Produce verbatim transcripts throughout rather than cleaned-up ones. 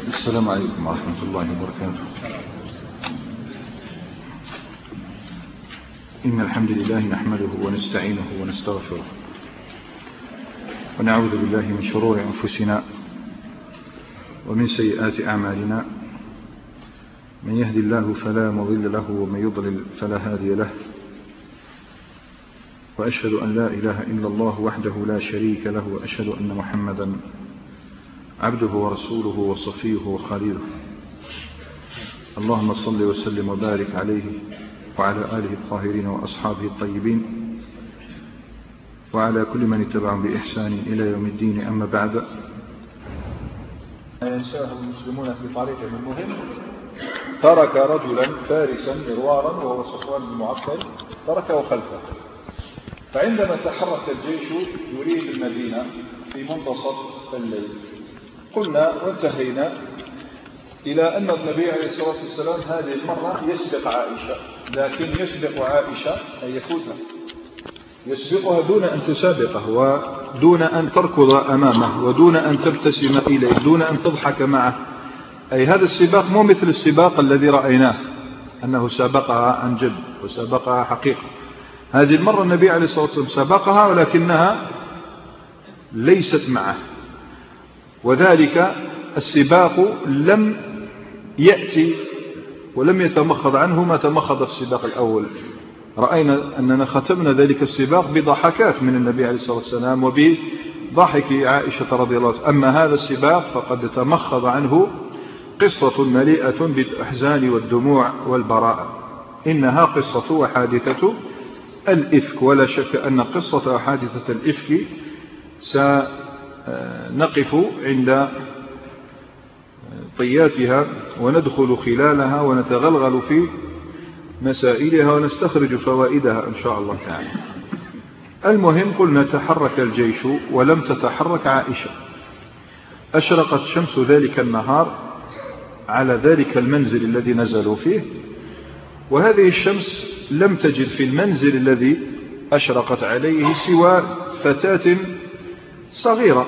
السلام عليكم ورحمة الله وبركاته. إن الحمد لله نحمده ونستعينه ونستغفره ونعوذ بالله من شرور أنفسنا ومن سيئات أعمالنا، من يهدي الله فلا مضل له ومن يضلل فلا هادي له، وأشهد أن لا إله إلا الله وحده لا شريك له، وأشهد أن محمدا عبده ورسوله وصفيه وخليله. اللهم صل وسلم وبارك عليه وعلى آله الطاهرين وأصحابه الطيبين وعلى كل من اتبعهم بإحسان إلى يوم الدين. أما بعد، ينساه المسلمون في طريقهم المهم. ترك رجلا فارسا مروارا وهو صفوان بن معطل، تركه خلفه، فعندما تحرك الجيش يريد المدينة في منتصف الليل، قلنا وانتهينا إلى أن النبي عليه الصلاة والسلام هذه المرة يسبق عائشة، لكن يسبق عائشة أي يفوتها، يسبقها دون أن تسابقه، ودون أن تركض أمامه، ودون أن تبتسم إليه، دون أن تضحك معه. أي هذا السباق مو مثل السباق الذي رأيناه أنه سابقها عن جد وسابقها حقيقة. هذه المرة النبي عليه الصلاة والسلام سابقها ولكنها ليست معه، وذلك السباق لم يأتي ولم يتمخض عنه ما تمخض في السباق الأول. رأينا أننا ختمنا ذلك السباق بضحكات من النبي عليه الصلاة والسلام وبضحك عائشة رضي الله عنها. أما هذا السباق فقد تمخض عنه قصة مليئة بالأحزان والدموع والبراءة. إنها قصة وحادثة الإفك، ولا شك أن قصة وحادثة الإفك سنقف عند طياتها وندخل خلالها ونتغلغل في مسائلها ونستخرج فوائدها إن شاء الله تعالى. المهم، قلنا تحرك الجيش ولم تتحرك عائشة. أشرقت شمس ذلك النهار على ذلك المنزل الذي نزلوا فيه، وهذه الشمس لم تجد في المنزل الذي أشرقت عليه سوى فتاة صغيرة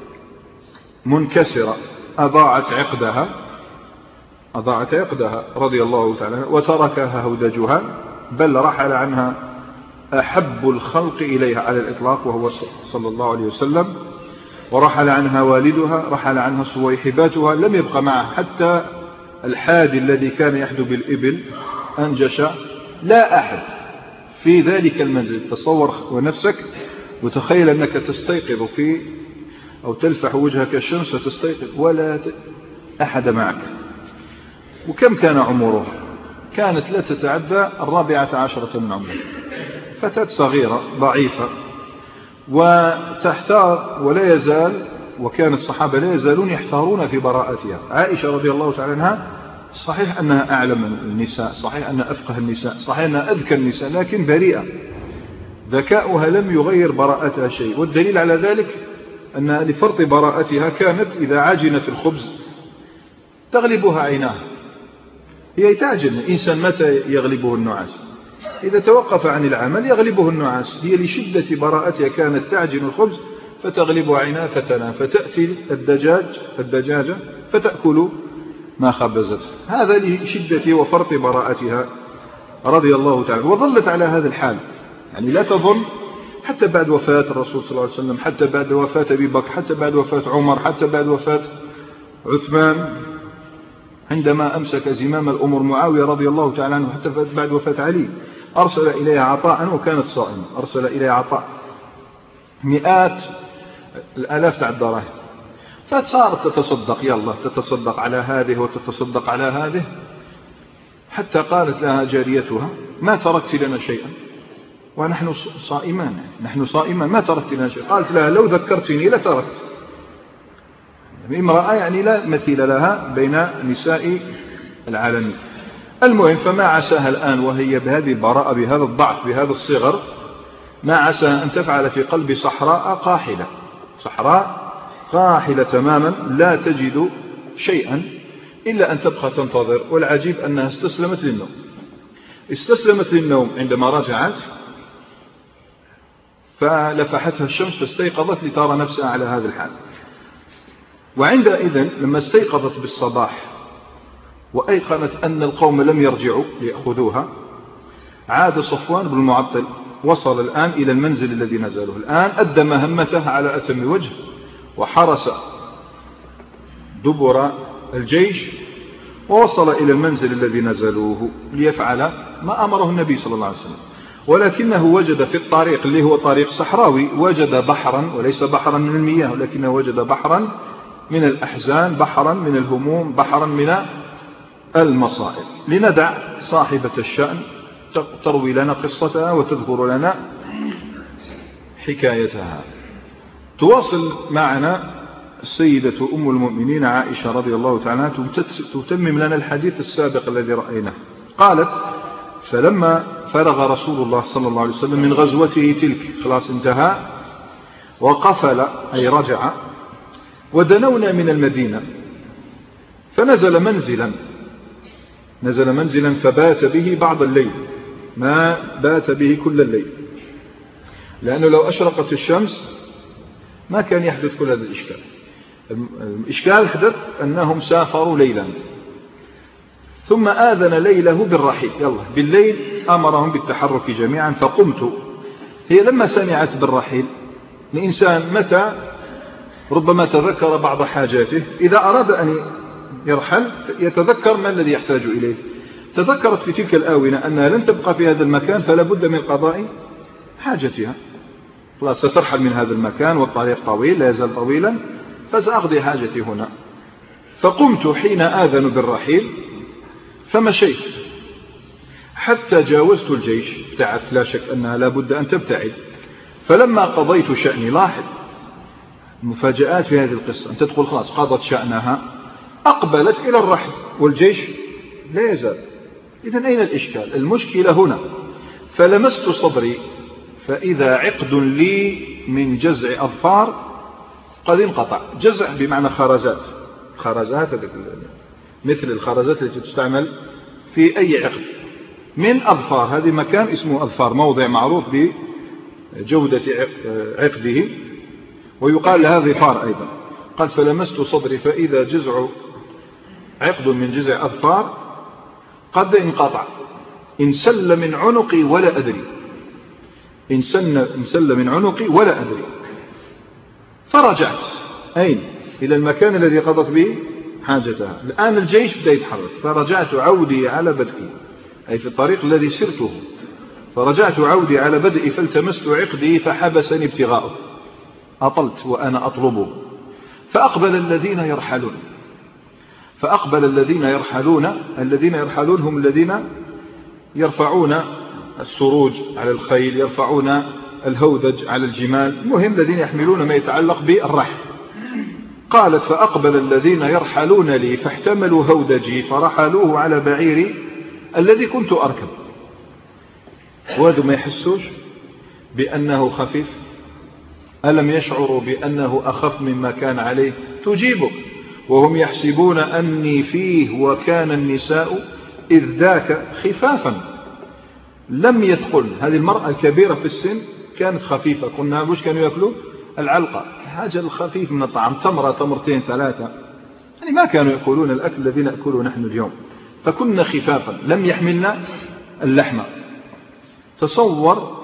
منكسرة أضاعت عقدها أضاعت عقدها رضي الله تعالى، وتركها هودجها، بل رحل عنها أحب الخلق إليها على الإطلاق وهو صلى الله عليه وسلم، ورحل عنها والدها، رحل عنها صويحباتها، لم يبقى معها حتى الحادي الذي كان يحدو بالإبل أنجش، لا أحد في ذلك المنزل. تصور ونفسك وتخيل أنك تستيقظ في أو تلفح وجهك الشمس وتستيقظ ولا أحد معك. وكم كان عمرها؟ كانت لا تتعدى الرابعة عشرة من عمرها، فتاة صغيرة ضعيفة وتحتار، ولا يزال وكان الصحابة لا يزالون يحتارون في براءتها. عائشة رضي الله تعالى عنها صحيح أنها أعلم النساء، صحيح أنها أفقه النساء، صحيح أنها أذكى النساء، لكن بريئة، ذكاؤها لم يغير براءتها شيء. والدليل على ذلك أن لفرط براءتها كانت إذا عجنت الخبز تغلبها عيناها. هي تعجن، الإنسان متى يغلبه النعاس؟ إذا توقف عن العمل يغلبه النعاس. هي لشدة براءتها كانت تعجن الخبز فتغلب عيناها فتنام، فتأتي الدجاج الدجاجة فتأكل ما خبزت. هذا لشدة وفرط براءتها رضي الله تعالى. وظلت على هذا الحال، يعني لا تظن حتى بعد وفاة الرسول صلى الله عليه وسلم، حتى بعد وفاة أبي بكر، حتى بعد وفاة عمر، حتى بعد وفاة عثمان، عندما أمسك زمام الأمور معاوية رضي الله تعالى عنه، حتى بعد وفاة علي، أرسل إليها عطاء وكانت صائمة، أرسل إليها عطاء مئات الآلاف تاع الدراهم، فصارت تتصدق، يلا تتصدق على هذه وتتصدق على هذه، حتى قالت لها جاريتها: ما تركت لنا شيئا ونحن صائمان، نحن صائمان ما تركت لنا شيئا. قالت لها: لو ذكرتني لتركت. امرأة يعني لا مثيل لها بين نساء العالمين. المهم، فما عساها الآن وهي بهذه البراءة، بهذا الضعف، بهذا الصغر، ما عساها أن تفعل في قلب صحراء قاحلة، صحراء قاحلة تماما لا تجد شيئا إلا أن تبقى تنتظر. والعجيب أنها استسلمت للنوم، استسلمت للنوم عندما رجعت، فلفحتها الشمس فاستيقظت لترى نفسها على هذا الحال. وعندئذ لما استيقظت بالصباح وأيقنت أن القوم لم يرجعوا ليأخذوها، عاد صفوان بن المعطل، وصل الآن إلى المنزل الذي نزله، الآن أدى مهمته على أتم وجه، وحرس دبر الجيش، ووصل إلى المنزل الذي نزلوه ليفعل ما أمره النبي صلى الله عليه وسلم. ولكنه وجد في الطريق اللي هو طريق صحراوي وجد بحرا، وليس بحرا من المياه، ولكنه وجد بحرا من الأحزان، بحرا من الهموم، بحرا من المصائب. لندع صاحبة الشأن تروي لنا قصتها وتذكر لنا حكايتها. تواصل معنا السيدة أم المؤمنين عائشة رضي الله تعالى عنها تتمم لنا الحديث السابق الذي رأيناه. قالت: فلما فرغ رسول الله صلى الله عليه وسلم من غزوته تلك، خلاص انتهى، وقفل أي رجع، ودنونا من المدينة، فنزل منزلا نزل منزلا فبات به بعض الليل، ما بات به كل الليل، لأنه لو أشرقت الشمس ما كان يحدث كل هذا الإشكال. الإشكال حدث أنهم سافروا ليلا، ثم آذن ليله بالرحيل، يلا بالليل أمرهم بالتحرك جميعا. فقمت، هي لما سمعت بالرحيل، الإنسان متى ربما تذكر بعض حاجاته، إذا أراد أن يرحل يتذكر ما الذي يحتاج إليه. تذكرت في تلك الآونة أنها لن تبقى في هذا المكان، فلا بد من قضاء حاجتها، خلاص سترحل من هذا المكان والطريق طويل لا يزال طويلا، فسأقضي حاجتي هنا. فقمت حين آذن بالرحيل فمشيت حتى جاوزت الجيش، ابتعدت، لا شك أنها لا بد أن تبتعد. فلما قضيت شأني، لاحظ المفاجآت في هذه القصة، أن تدخل خلاص قضت شأنها، أقبلت إلى الرحل والجيش لا يزال. إذن أين الإشكال؟ المشكلة هنا. فلمست صدري فإذا عقد لي من جزع أظفار قد انقطع. جزع بمعنى خرزات، خرزات مثل الخرزات التي تستعمل في أي عقد من أظفار، هذه مكان اسمه أظفار، موضع معروف بجودة عقده، ويقال لها ظفار أيضا. قال: فلمست صدري فإذا جزع عقد من جزع أظفار قد انقطع، انسل من عنقي ولا أدري، انسل من عنقي ولا أدري. فرجعت أين؟ إلى المكان الذي قضت به حاجتها. الآن الجيش بدأ يتحرك، فرجعت عودي على بدئي، أي في الطريق الذي سرته. فرجعت عودي على بدئي فالتمست عقدي فحبسني ابتغاؤه، أطلت وأنا أطلبه. فأقبل الذين يرحلون فأقبل الذين يرحلون الذين يرحلون هم الذين يرفعون السروج على الخيل، يرفعون الهودج على الجمال، المهم الذين يحملون ما يتعلق بالرحل. قالت: فأقبل الذين يرحلون لي فاحتملوا هودجي فرحلوه على بعيري الذي كنت أركب. وهذا ما يحسوش بأنه خفيف؟ ألم يشعروا بأنه أخف مما كان عليه؟ تجيبك: وهم يحسبون أني فيه وكان النساء إذ ذاك خفافا لم يثقل. هذه المرأة الكبيرة في السن كانت خفيفة، قلنا وش كانوا يأكلوا؟ العلقة، حاجة الخفيف من الطعام، تمرة تمرتين ثلاثة، يعني ما كانوا يأكلون الأكل الذي نأكله نحن اليوم، فكنا خفافا لم يحملنا اللحمة. تصور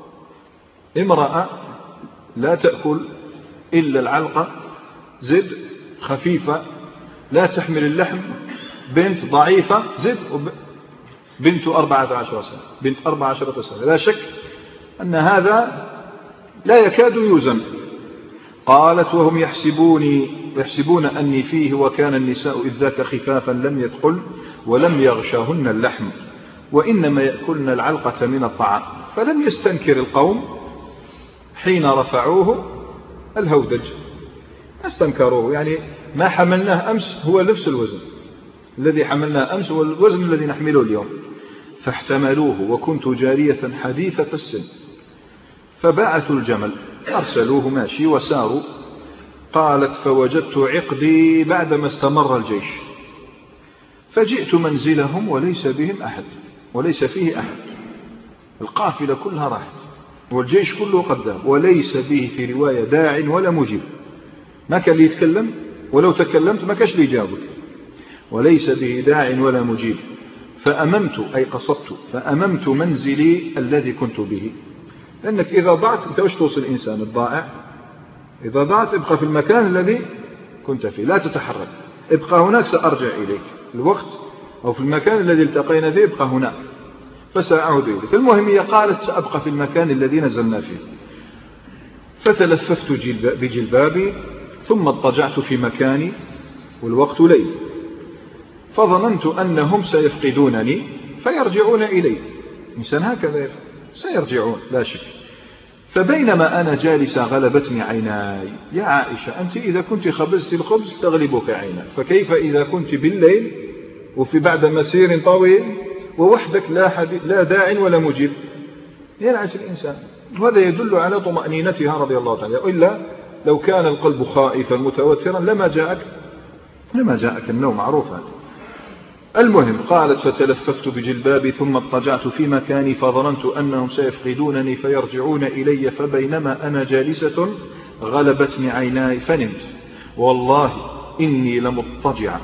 امرأة لا تأكل إلا العلقة، زد خفيفة لا تحمل اللحم، بنت ضعيفة، زد بنت أربعة عشر سنة، بنت أربعة عشرة سنة، لا شك أن هذا لا يكاد يوزن. قالت: وهم يحسبوني يحسبون أني فيه وكان النساء إذ ذاك خفافا لم يثقل ولم يغشهن اللحم وإنما يأكلن العلقة من الطعام. فلم يستنكر القوم حين رفعوه الهودج، استنكروه، يعني ما حملناه أمس هو نفس الوزن الذي حملناه أمس، هو الوزن الذي نحمله اليوم. فاحتملوه وكنت جارية حديثة السن، فبعثوا الجمل، أرسلوه ماشي وساروا. قالت: فوجدت عقدي بعدما استمر الجيش، فجئت منزلهم وليس بهم أحد، وليس فيه أحد، القافلة كلها راحت والجيش كله قدام، وليس به في رواية داع ولا مجيب، ما كان لي يتكلم ولو تكلمت ما كاش لي جابك، وليس به داع ولا مجيب. فأممت أي قصدت فأممت منزلي الذي كنت به. لأنك إذا ضعت أنت وش توصل الإنسان الضائع؟ إذا ضعت ابقى في المكان الذي كنت فيه، لا تتحرك، ابقى هناك سأرجع إليك الوقت، أو في المكان الذي التقينا فيه ابقى هناك فسأعود إليك. المهم هي قالت سأبقى في المكان الذي نزلنا فيه. فتلففت بجلبابي ثم اضطجعت في مكاني والوقت ليل، فظننت أنهم سيفقدونني فيرجعون إلي. إنسان هكذا سيرجعون لا شك. فبينما أنا جالسة غلبتني عيناي. يا عائشة أنت إذا كنت خبزت الخبز تغلبك عيناك، فكيف إذا كنت بالليل وفي بعد مسير طويل ووحدك لا, لا داع ولا مجيب؟ ينعس الإنسان. وهذا يدل على طمأنينتها رضي الله تعالى. إلا لو كان القلب خائفا متوترا لما جاءك لما جاءك النوم، معروفا. المهم قالت فتلففت بجلبابي ثم اضطجعت في مكاني فظننت أنهم سيفقدونني فيرجعون إلي. فبينما أنا جالسة غلبتني عيناي فنمت. والله إني لمضطجع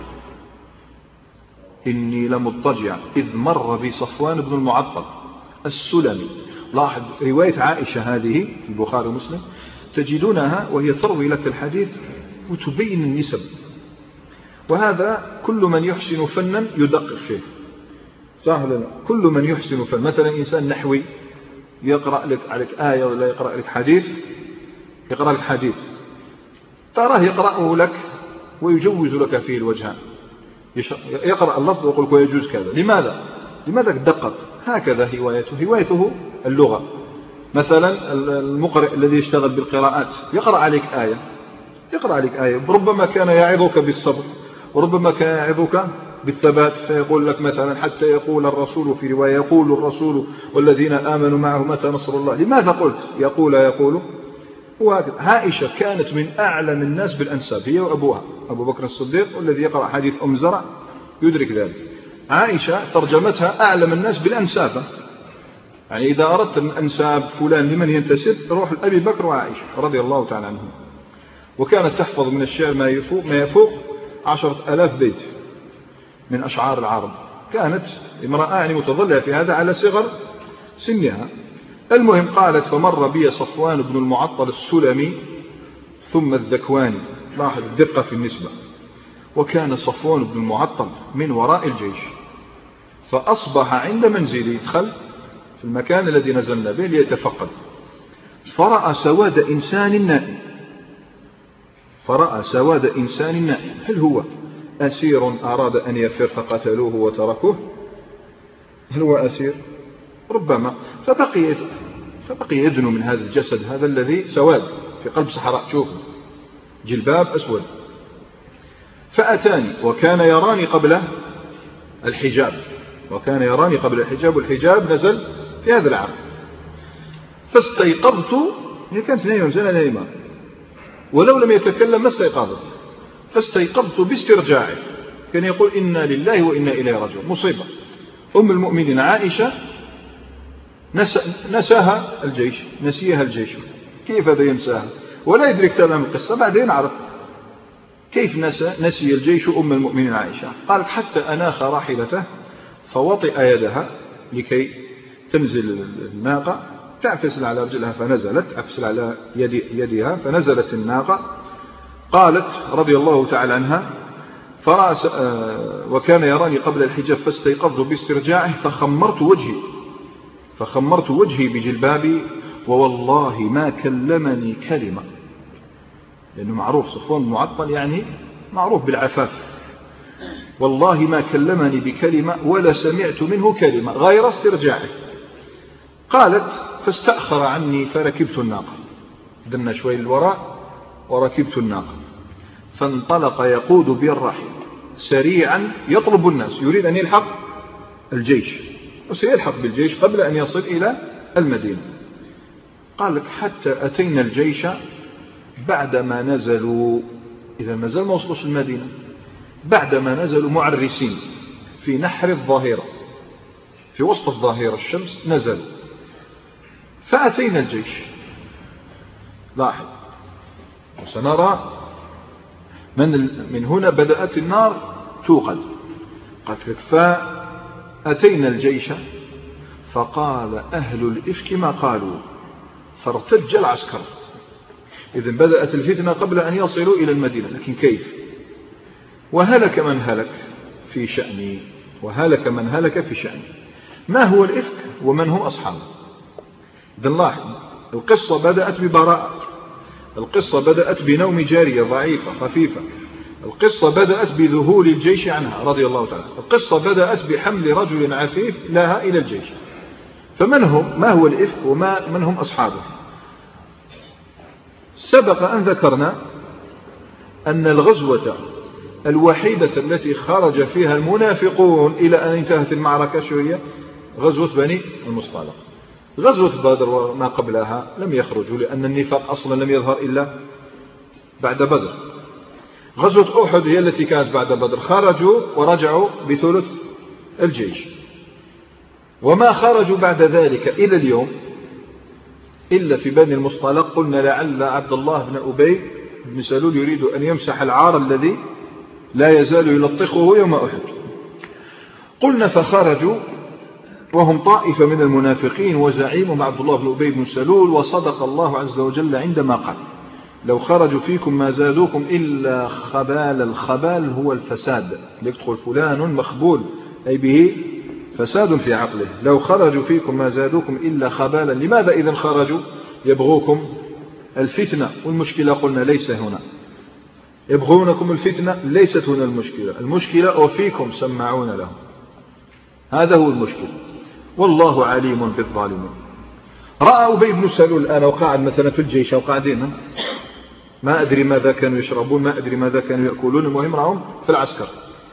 إني لمضطجع إذ مر بي صفوان بن المعطل السلمي. لاحظ رواية عائشة هذه في البخاري ومسلم تجدونها وهي تروي لك الحديث وتبين النسب، وهذا كل من يحسن فنا يدقق فيه. سهل كل من يحسن فن، مثلا إنسان نحوي يقرأ لك عليك آية ولا يقرأ لك حديث يقرأ لك حديث تراه يقرأه لك ويجوز لك فيه الوجهان، يقرأ اللفظ ويقول لك ويجوز كذا. لماذا؟ لماذا دقق؟ هكذا هوايته هوايته اللغة. مثلا المقرئ الذي يشتغل بالقراءات يقرأ عليك آية يقرأ عليك آية ربما كان يعظك بالصبر وربما كان يعظك بالثبات، فيقول لك مثلا حتى يقول الرسول، في رواية يقول الرسول والذين آمنوا معه متى نصر الله. لماذا قلت يقول يقول؟ وهكذا. عائشة كانت من أعلم الناس بالأنساب، هي وأبوها أبو بكر الصديق، والذي يقرأ حديث أم زرع يدرك ذلك. عائشة ترجمتها أعلم الناس بالأنساب، يعني إذا أردت أنساب فلان لمن ينتسب روح لأبي بكر وعائشة رضي الله تعالى عنهم. وكانت تحفظ من الشعر ما يفوق ما يفوق عشرة آلاف بيت من أشعار العرب. كانت امرأة يعني متظلة في هذا على صغر سنها. المهم قالت فمر بي صفوان بن المعطل السلمي ثم الذكواني. لاحظ الدقة في النسبة. وكان صفوان بن المعطل من وراء الجيش، فأصبح عند منزلي، دخل في المكان الذي نزلنا به ليتفقد، فرأى سواد إنسان نائم فرأى سواد إنسان نائم. هل هو أسير أراد أن يفر فقتلوه وتركوه؟ هل هو أسير؟ ربما. فبقي فبقي يدنو من هذا الجسد هذا الذي سواد في قلب صحراء، شوف جلباب أسود. فأتاني وكان يراني قبل الحجاب وكان يراني قبل الحجاب والحجاب نزل في هذا العام. فاستيقظت، هي كانت نايمة زنا نايمة ولو لم يتكلم ما استيقظت. فاستيقظت باسترجاعه، كان يقول إنا لله وإنا إليه راجعون. مصيبة. أم المؤمنين عائشة نساها الجيش نسيها الجيش. كيف هذا ينساها ولا يدرك تمام القصة؟ بعدين عرف كيف نسى نسي الجيش أم المؤمنين عائشة. قالت حتى أناخ راحلته فوطئ يدها لكي تنزل الناقة، تعفسل على رجلها فنزلت، أفسل على يد يدها فنزلت الناقة. قالت رضي الله تعالى عنها فرأس وكان يراني قبل الحجاب فاستيقظت باسترجاعه فخمرت وجهي فخمرت وجهي بجلبابي ووالله ما كلمني كلمة، لأنه معروف صفوان المعطل يعني معروف بالعفاف. والله ما كلمني بكلمة ولا سمعت منه كلمة غير استرجاعه. قالت فاستأخر عني فركبت الناقة، دنا شوي للوراء وركبت الناقة، فانطلق يقود بي الرحل سريعا يطلب الناس، يريد أن يلحق الجيش وسيلحق بالجيش قبل أن يصل إلى المدينة. قال لك حتى أتينا الجيش بعدما نزلوا، إذا ما زال ما وصلوش المدينة، بعدما نزلوا معرسين في نحر الظاهرة، في وسط الظاهرة الشمس نزل. فأتينا الجيش. لاحظ وسنرى من, من هنا بدأت النار توقد. قتلت فأتينا الجيش فقال أهل الإفك ما قالوا فارتج العسكر. إذن بدأت الفتنة قبل أن يصلوا إلى المدينة، لكن كيف؟ وهلك من هلك في شأني وهلك من هلك في شأني. ما هو الإفك ومن هم أصحابه؟ إذن لاحظ القصة بدأت ببراءة، القصة بدأت بنوم جارية ضعيفة خفيفة، القصة بدأت بذهول الجيش عنها رضي الله تعالى، القصة بدأت بحمل رجل عفيف لها إلى الجيش. فمن هم؟ ما هو الإفك وما من هم أصحابه؟ سبق أن ذكرنا أن الغزوة الوحيدة التي خرج فيها المنافقون إلى أن انتهت المعركة شو هي؟ غزوة بني المصطلق. غزوة بدر وما قبلها لم يخرجوا لأن النفاق أصلا لم يظهر إلا بعد بدر. غزوة أحد هي التي كانت بعد بدر، خرجوا ورجعوا بثلث الجيش، وما خرجوا بعد ذلك إلى اليوم إلا في بني المصطلق. قلنا لعل عبد الله بن أبي بن سلول يريد أن يمسح العار الذي لا يزال يلطخه يوم أحد. قلنا فخرجوا وهم طائفة من المنافقين وزعيمهم عبد الله بن أبي بن سلول، وصدق الله عز وجل عندما قال لو خرجوا فيكم ما زادوكم إلا خبال. الخبال هو الفساد، يدخل فلان مخبول أي به فساد في عقله. لو خرجوا فيكم ما زادوكم إلا خبالا. لماذا إذن خرجوا؟ يبغوكم الفتنة، والمشكلة قلنا ليس هنا، يبغونكم الفتنة ليست هنا المشكلة، المشكلة وفيكم سمعون لهم، هذا هو المشكلة، والله عليم بالظالمين. رأى أبي بن سلول الآن وقاعد مثلا في الجيش وقاعدين ما أدري ماذا كانوا يشربون، ما أدري ماذا كانوا يأكلون، المهم رأهم في العسكر.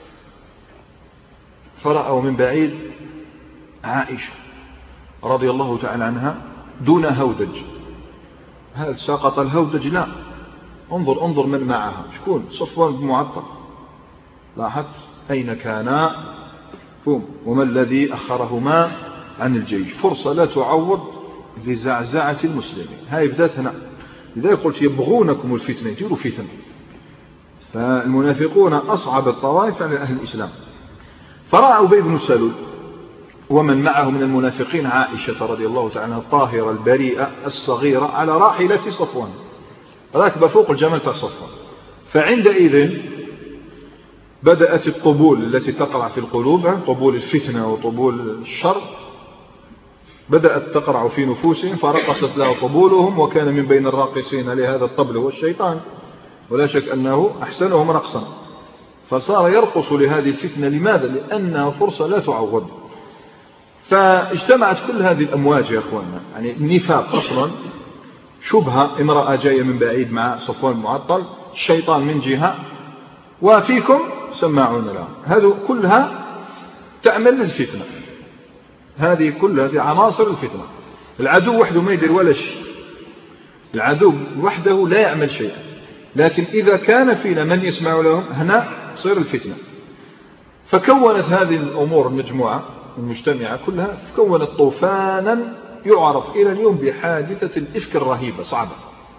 فرأوا من بعيد عائشة رضي الله تعالى عنها دون هودج. هل سقط الهودج؟ لا، انظر انظر من معها، شكون؟ صفوان بن معطل. لاحظت أين كانا وما الذي أخرهما عن الجيش؟ فرصة لا تعوض لزعزعة المسلمين. هاي بدأت هنا، لذلك قلت يبغونكم الفتنة، يديروا فتن. فالمنافقون أصعب الطوائف على أهل الإسلام. فرأى أبي بن سلول ومن معه من المنافقين عائشة رضي الله تعالى عنها الطاهرة البريئة الصغيرة على راحلة صفوان، راكبة فوق الجمل تاع صفوان. فعندئذ بدأت الطبول التي تقرع في القلوب، طبول الفتنة وطبول الشر، بدأت تقرع في نفوسهم، فرقصت له طبولهم، وكان من بين الراقصين لهذا الطبل هو الشيطان، ولا شك أنه أحسنهم رقصا، فصار يرقص لهذه الفتنة. لماذا؟ لأنها فرصة لا تعوض. فاجتمعت كل هذه الأمواج يا أخواننا، يعني النفاق أصلا شبهة، امرأة جاية من بعيد مع صفوان المعطل، الشيطان من جهة، وفيكم سماعون لها. هذه كلها تعمل للفتنة، هذه كلها هذه عناصر الفتنة. العدو وحده ما يدير ولا شيء، العدو وحده لا يعمل شيئا، لكن إذا كان فينا من يسمع لهم هنا تصير الفتنة. فكونت هذه الأمور المجموعة المجتمعة كلها كونت طوفانا يعرف إلى اليوم بحادثة الإفك الرهيبة صعبة.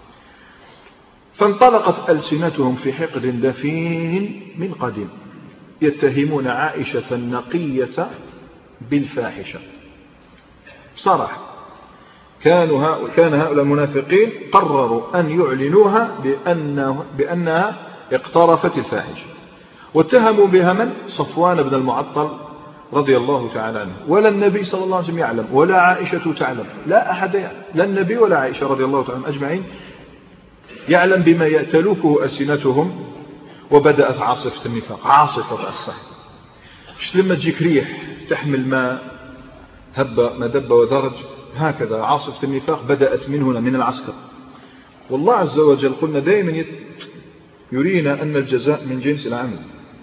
فانطلقت ألسنتهم في حقد دفين من قديم، يتهمون عائشة النقية بالفاحشة صراحة. كانوا هؤلاء كان هؤلاء المنافقين قرروا أن يعلنوها بأنه بأنها اقترفت الفاحشة، واتهموا بها من؟ صفوان بن المعطل رضي الله تعالى عنه. ولا النبي صلى الله عليه وسلم يعلم، ولا عائشة تعلم، لا أحد يعلم، لا النبي ولا عائشة رضي الله تعالى أجمعين يعلم بما يأتلوكه ألسنتهم. وبدأت عاصفة النفاق، عاصفة الصحة. مش لما تجيك ريح تحمل ما هب ما دب ودرج، هكذا عاصفة النفاق بدأت من هنا من العسكر. والله عز وجل قلنا دائما يرينا أن الجزاء من جنس العمل.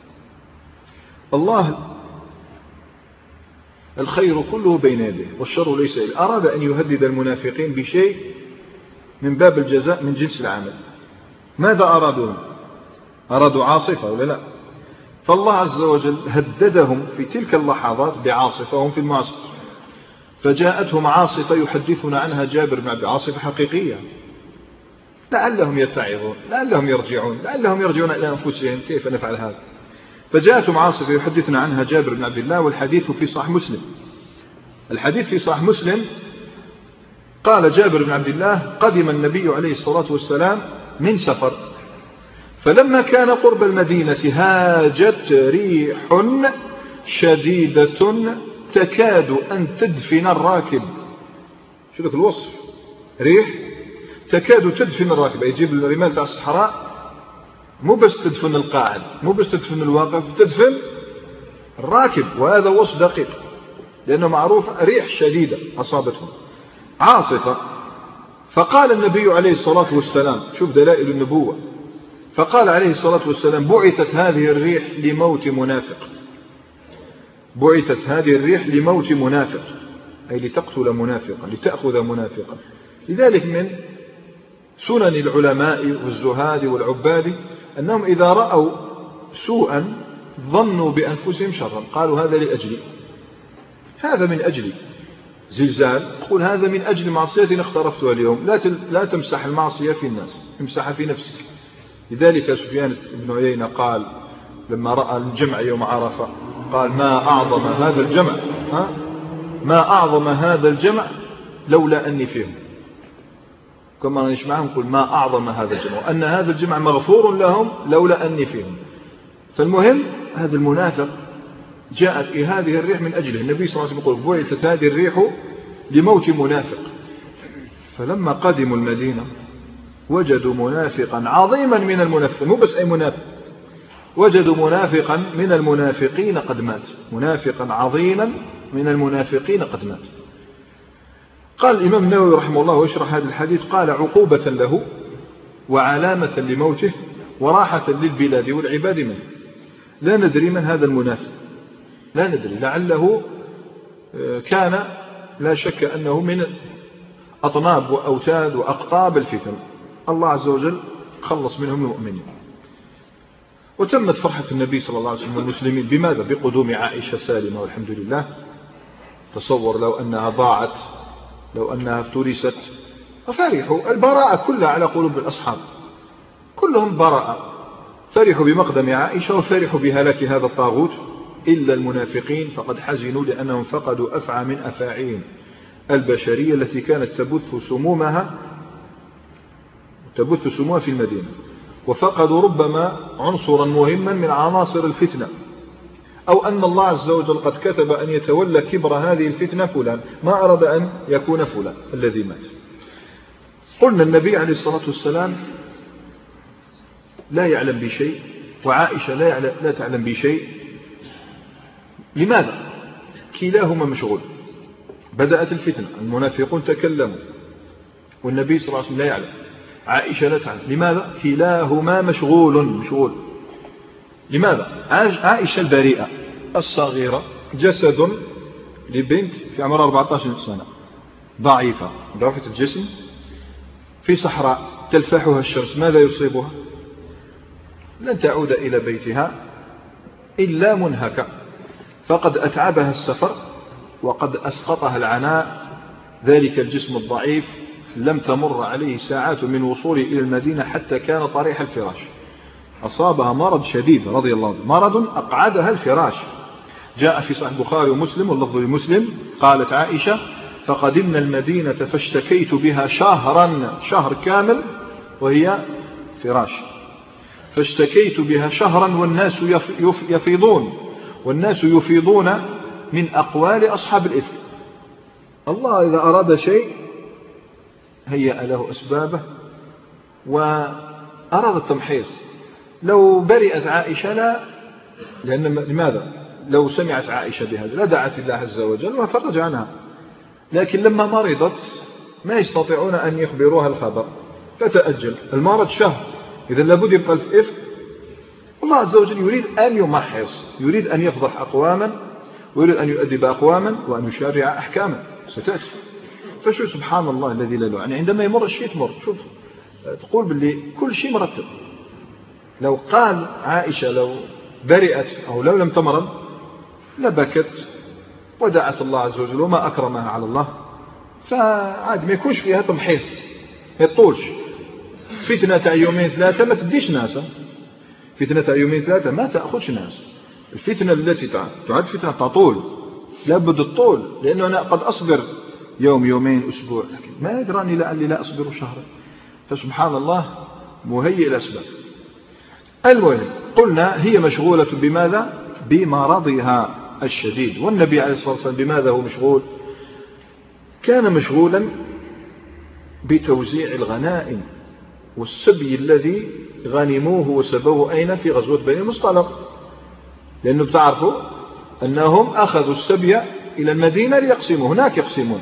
الله الخير كله بين يديه والشر ليس إليه. أراد أن يهدد المنافقين بشيء من باب الجزاء من جنس العمل. ماذا أرادوا؟ أرادوا عاصفة ولا لا؟ فالله عز وجل هددهم في تلك اللحظات بعاصفة وهم في المعسكر، فجاءتهم عاصفة يحدثنا عنها جابر بن عبد، عاصفة حقيقية لعلهم يتعظون، لعلهم يرجعون، لعلهم يرجعون إلى أنفسهم، كيف نفعل هذا؟ فجاءتهم عاصفة يحدثنا عنها جابر بن عبد الله، والحديث في صحيح مسلم. الحديث في صحيح مسلم قال جابر بن عبد الله: قدم النبي عليه الصلاة والسلام من سفر، فلما كان قرب المدينة هاجت ريح شديدة تكاد أن تدفن الراكب. شو ذاك الوصف؟ ريح تكاد تدفن الراكب، يجيب الرمال تاع الصحراء، مو بس تدفن القاعد، مو بس تدفن الواقف، تدفن الراكب. وهذا وصف دقيق، لأنه معروف ريح شديدة أصابتهم، عاصفة. فقال النبي عليه الصلاة والسلام، شوف دلائل النبوة، فقال عليه الصلاة والسلام: بعثت هذه الريح لموت منافق. بعثت هذه الريح لموت منافق، أي لتقتل منافقا، لتأخذ منافقا. لذلك من سنن العلماء والزهاد والعباد أنهم إذا رأوا سوءا ظنوا بأنفسهم شرا، قالوا هذا لأجلي، هذا من أجلي. زلزال، تقول هذا من أجل معصية اقترفتها اليوم. لا لا تمسح المعصية في الناس، امسحها في نفسك. لذلك سفيان بن عيينة قال لما رأى الجمع يوم عرفة، قال: ما أعظم هذا الجمع، ها؟ ما أعظم هذا الجمع لولا أني فيهم. كما نسمعهم نقول: ما أعظم هذا الجمع، أن هذا الجمع مغفور لهم لولا أني فيهم. فالمهم هذا المنافق جاءت هذه الريح من أجله. النبي صلى الله عليه وسلم يقول: بعثت هذه الريح لموت منافق. فلما قدموا المدينة وجدوا منافقا عظيما من المنافقين، مو بس أي منافق، وجدوا منافقا من المنافقين قد مات، منافقا عظيما من المنافقين قد مات. قال الإمام النووي رحمه الله ويشرح هذا الحديث، قال: عقوبة له وعلامة لموته وراحة للبلاد والعباد منه. لا ندري من هذا المنافق، لا ندري، لعله كان، لا شك أنه من أطناب وأوتاد وأقطاب الفتن، الله عز وجل خلص منهم المؤمنين. وتمت فرحة النبي صلى الله عليه وسلم والمسلمين بماذا؟ بقدوم عائشة سالمة والحمد لله. تصور لو أنها ضاعت، لو أنها افترست، ففرحوا. البراءة كلها على قلوب الأصحاب، كلهم براءة، فرحوا بمقدم عائشة وفرحوا بهلاك هذا الطاغوت، إلا المنافقين فقد حزنوا لأنهم فقدوا أفعى من أفاعيهم البشرية التي كانت تبث سمومها تبث سمومها في المدينة، وفقدوا ربما عنصرا مهما من عناصر الفتنة، أو أن الله عز وجل قد كتب أن يتولى كبر هذه الفتنة فلان، ما أراد أن يكون فلان الذي مات. قلنا النبي عليه الصلاة والسلام لا يعلم بشيء، وعائشة لا, يعلم لا تعلم بشيء. لماذا؟ كلاهما مشغول. بدأت الفتنة، المنافقون تكلموا، والنبي صلى الله عليه وسلم لا يعلم، عائشة لا تعلم. لماذا؟ كلاهما مشغول مشغول. لماذا؟ عائشة البريئة الصغيرة، جسد لبنت في عمرها أربعة عشر سنة، ضعيفة ضعيفة الجسم، في صحراء تلفحها الشمس، ماذا يصيبها؟ لن تعود إلى بيتها إلا منهكة، فقد أتعبها السفر وقد أسقطها العناء. ذلك الجسم الضعيف لم تمر عليه ساعات من وصوله إلى المدينة حتى كان طريح الفراش. أصابها مرض شديد رضي الله عنه، مرض أقعدها الفراش. جاء في صحيح البخاري ومسلم واللفظ لمسلم قالت عائشة: فقدمنا المدينة فاشتكيت بها شهرا، شهر كامل وهي فراش، فاشتكيت بها شهرا والناس يفيضون والناس يفيضون من أقوال أصحاب الإفك. الله إذا أراد شيء هيأ له أسبابه وأراد التمحيص. لو برئت عائشة لا، لأن لماذا؟ لو سمعت عائشة بهذا لدعت الله عز وجل وفرج عنها، لكن لما مرضت ما يستطيعون أن يخبروها الخبر، فتأجل المرض شهر، إذا لابد يبقى الإفك. الله عز وجل يريد أن يمحص، يريد أن يفضح أقواما، ويريد أن يؤدب أقواما، وأن يشرع أحكاما ستأتي. فشو سبحان الله الذي لا له، يعني عندما يمر الشيء تمر، شوف تقول باللي كل شيء مرتب. لو قال عائشة لو برئت أو لو لم تمرض لبكت ودعت الله عز وجل وما أكرمها على الله، فعاد ما يكونش فيها تمحيص، ما يطولش. فتنة تاع يومين ثلاثة ما تديش ناس، فتنة تاع يومين ثلاثة ما تأخذش ناس. الفتنة التي تعد فتنة تطول، لابد الطول، لأنه أنا قد أصبر يوم يومين أسبوع، لكن ما يدراني لعلي لا أصبر شهرا. فسبحان الله مهيئ الأسباب. المهم قلنا هي مشغولة بماذا؟ بمرضها الشديد. والنبي عليه الصلاة والسلام بماذا هو مشغول؟ كان مشغولا بتوزيع الغنائم والسبي الذي غنموه وسبوه أين؟ في غزوة بني المصطلق، لأنه بتعرفوا أنهم أخذوا السبي إلى المدينة ليقسموا، هناك يقسمون.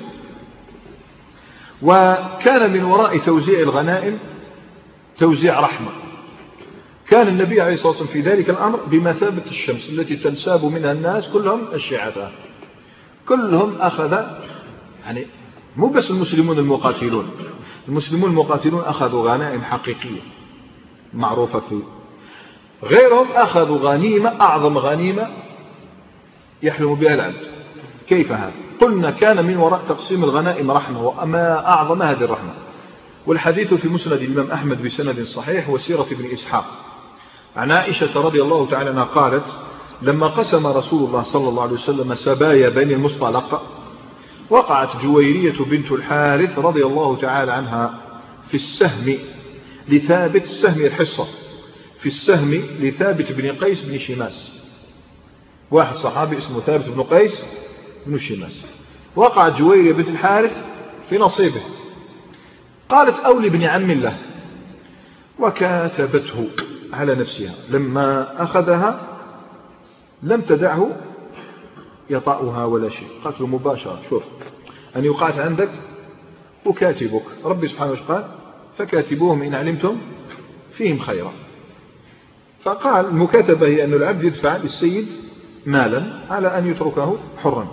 وكان من وراء توزيع الغنائم توزيع رحمة. كان النبي عليه الصلاة والسلام في ذلك الأمر بمثابة الشمس التي تنساب منها الناس كلهم الشيعة، كلهم أخذ، يعني مو بس المسلمون المقاتلون، المسلمون المقاتلون أخذوا غنائم حقيقية معروفة فيه، غيرهم أخذوا غنيمة، أعظم غنيمة يحلم بها العبد. كيف هذا؟ قلنا كان من وراء تقسيم الغنائم رحمة، وما أعظم هذه الرحمة. والحديث في مسند الإمام أحمد بسند صحيح وسيرة ابن إسحاق عن عائشة رضي الله تعالى عنها قالت: لما قسم رسول الله صلى الله عليه وسلم سبايا بني المصطلق وقعت جويرية بنت الحارث رضي الله تعالى عنها في السهم لثابت، السهم الحصة، في السهم لثابت بن قيس بن شماس، واحد صحابي اسمه ثابت بن قيس بن شماس. وقعت جويرية بنت الحارث في نصيبه، قالت: أولي بن عم له، وكاتبته على نفسها. لما أخذها لم تدعه يطأها ولا شيء، قالت له مباشرة: شوف أن يقعت عندك أكاتبك، ربي سبحانه وتعالى فكاتبوهم إن علمتم فيهم خيرا. فقال المكاتبة هي أن العبد يدفع للسيد مالا على أن يتركه حرا،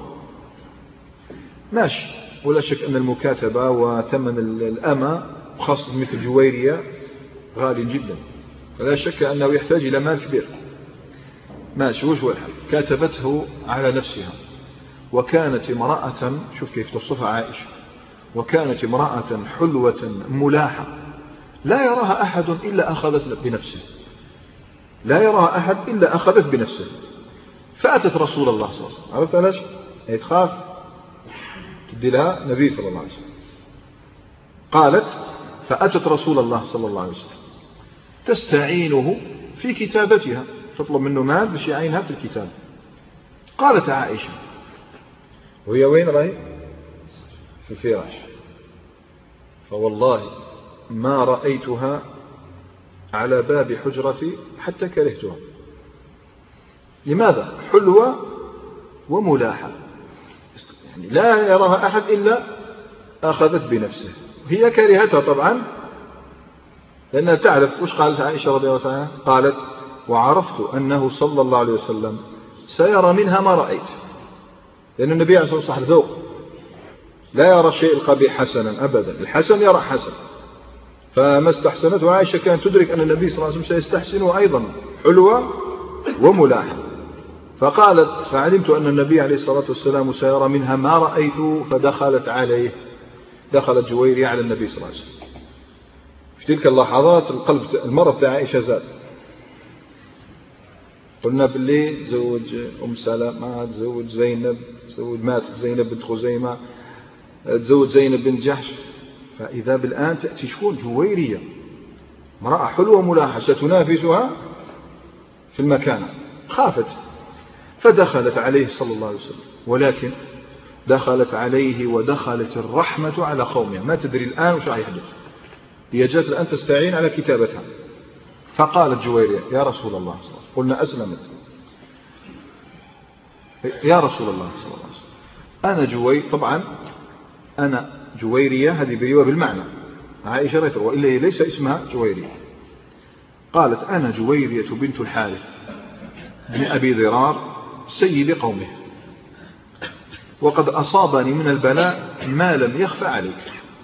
ماشي، ولا شك أن المكاتبة وثمن الأمة خاصة مثل جويرية غالي جدا، فلا شك أنه يحتاج إلى مال كبير، ماشي، وش هو الحل؟ كاتبته على نفسها. وكانت امرأة، شوف كيف تصفها عائشة، وكانت امرأة حلوة ملاحة لا يراها أحد إلا أخذت بنفسه، لا يراها أحد إلا أخذت بنفسه. فأتت رسول الله صلى الله عليه وسلم، عرفت علاش؟ هي تخاف تدي لها نبي صلى الله عليه وسلم. قالت: فأتت رسول الله صلى الله عليه وسلم تستعينه في كتابتها، تطلب منه مال باش يعينها في الكتاب. قالت عائشة، وهي وين راهي؟ في الفراش، فوالله ما رأيتها على باب حجرتي حتى كرهتها. لماذا؟ حلوة وملاحة، يعني لا يراها أحد إلا أخذت بنفسه. هي كرهتها طبعا، لأنها تعرف وش قالت عائشة رضي الله عنها؟ قالت: وعرفت أنه صلى الله عليه وسلم سيرى منها ما رأيت، لأن النبي عليه الصلاة والسلام ذوق، لا يرى الشيء القبيح حسنا أبدا، الحسن يرى حسن. فما استحسنته عائشة كانت تدرك أن النبي صلى الله عليه وسلم سيستحسنه أيضا، حلوة وملاحة. فقالت: فعلمت أن النبي عليه الصلاة والسلام سيرى منها ما رأيت، فدخلت عليه، دخلت جويرية على النبي صلى الله عليه وسلم. في تلك اللحظات القلب المرض تاع عائشة زاد. قلنا باللي تزوج أم سلمة، تزوج زينب، تزوج ماتت زينب بنت خزيمة، تزوج زينب بنت جحش، فإذا بالآن تأتي شكون؟ جويرية، امرأة حلوة ملاحة ستنافسها في المكانة. خافت فدخلت عليه صلى الله عليه وسلم، ولكن دخلت عليه ودخلت الرحمة على قومها، ما تدري الآن وش راح يحدث. هي جاءت الآن تستعين على كتابتها. فقالت جويرية: يا رسول الله صلى الله عليه وسلم، قلنا أسلمت، يا رسول الله صلى الله عليه وسلم أنا جوي، طبعا أنا جويرية هذه بريوة بالمعنى، عائشة رضي الله عنها، وإلا ليس اسمها جويرية. قالت: أنا جويرية بنت الحارث بن أبي ضرار سيد قومه، وقد أصابني من البلاء ما لم يخفى عليك،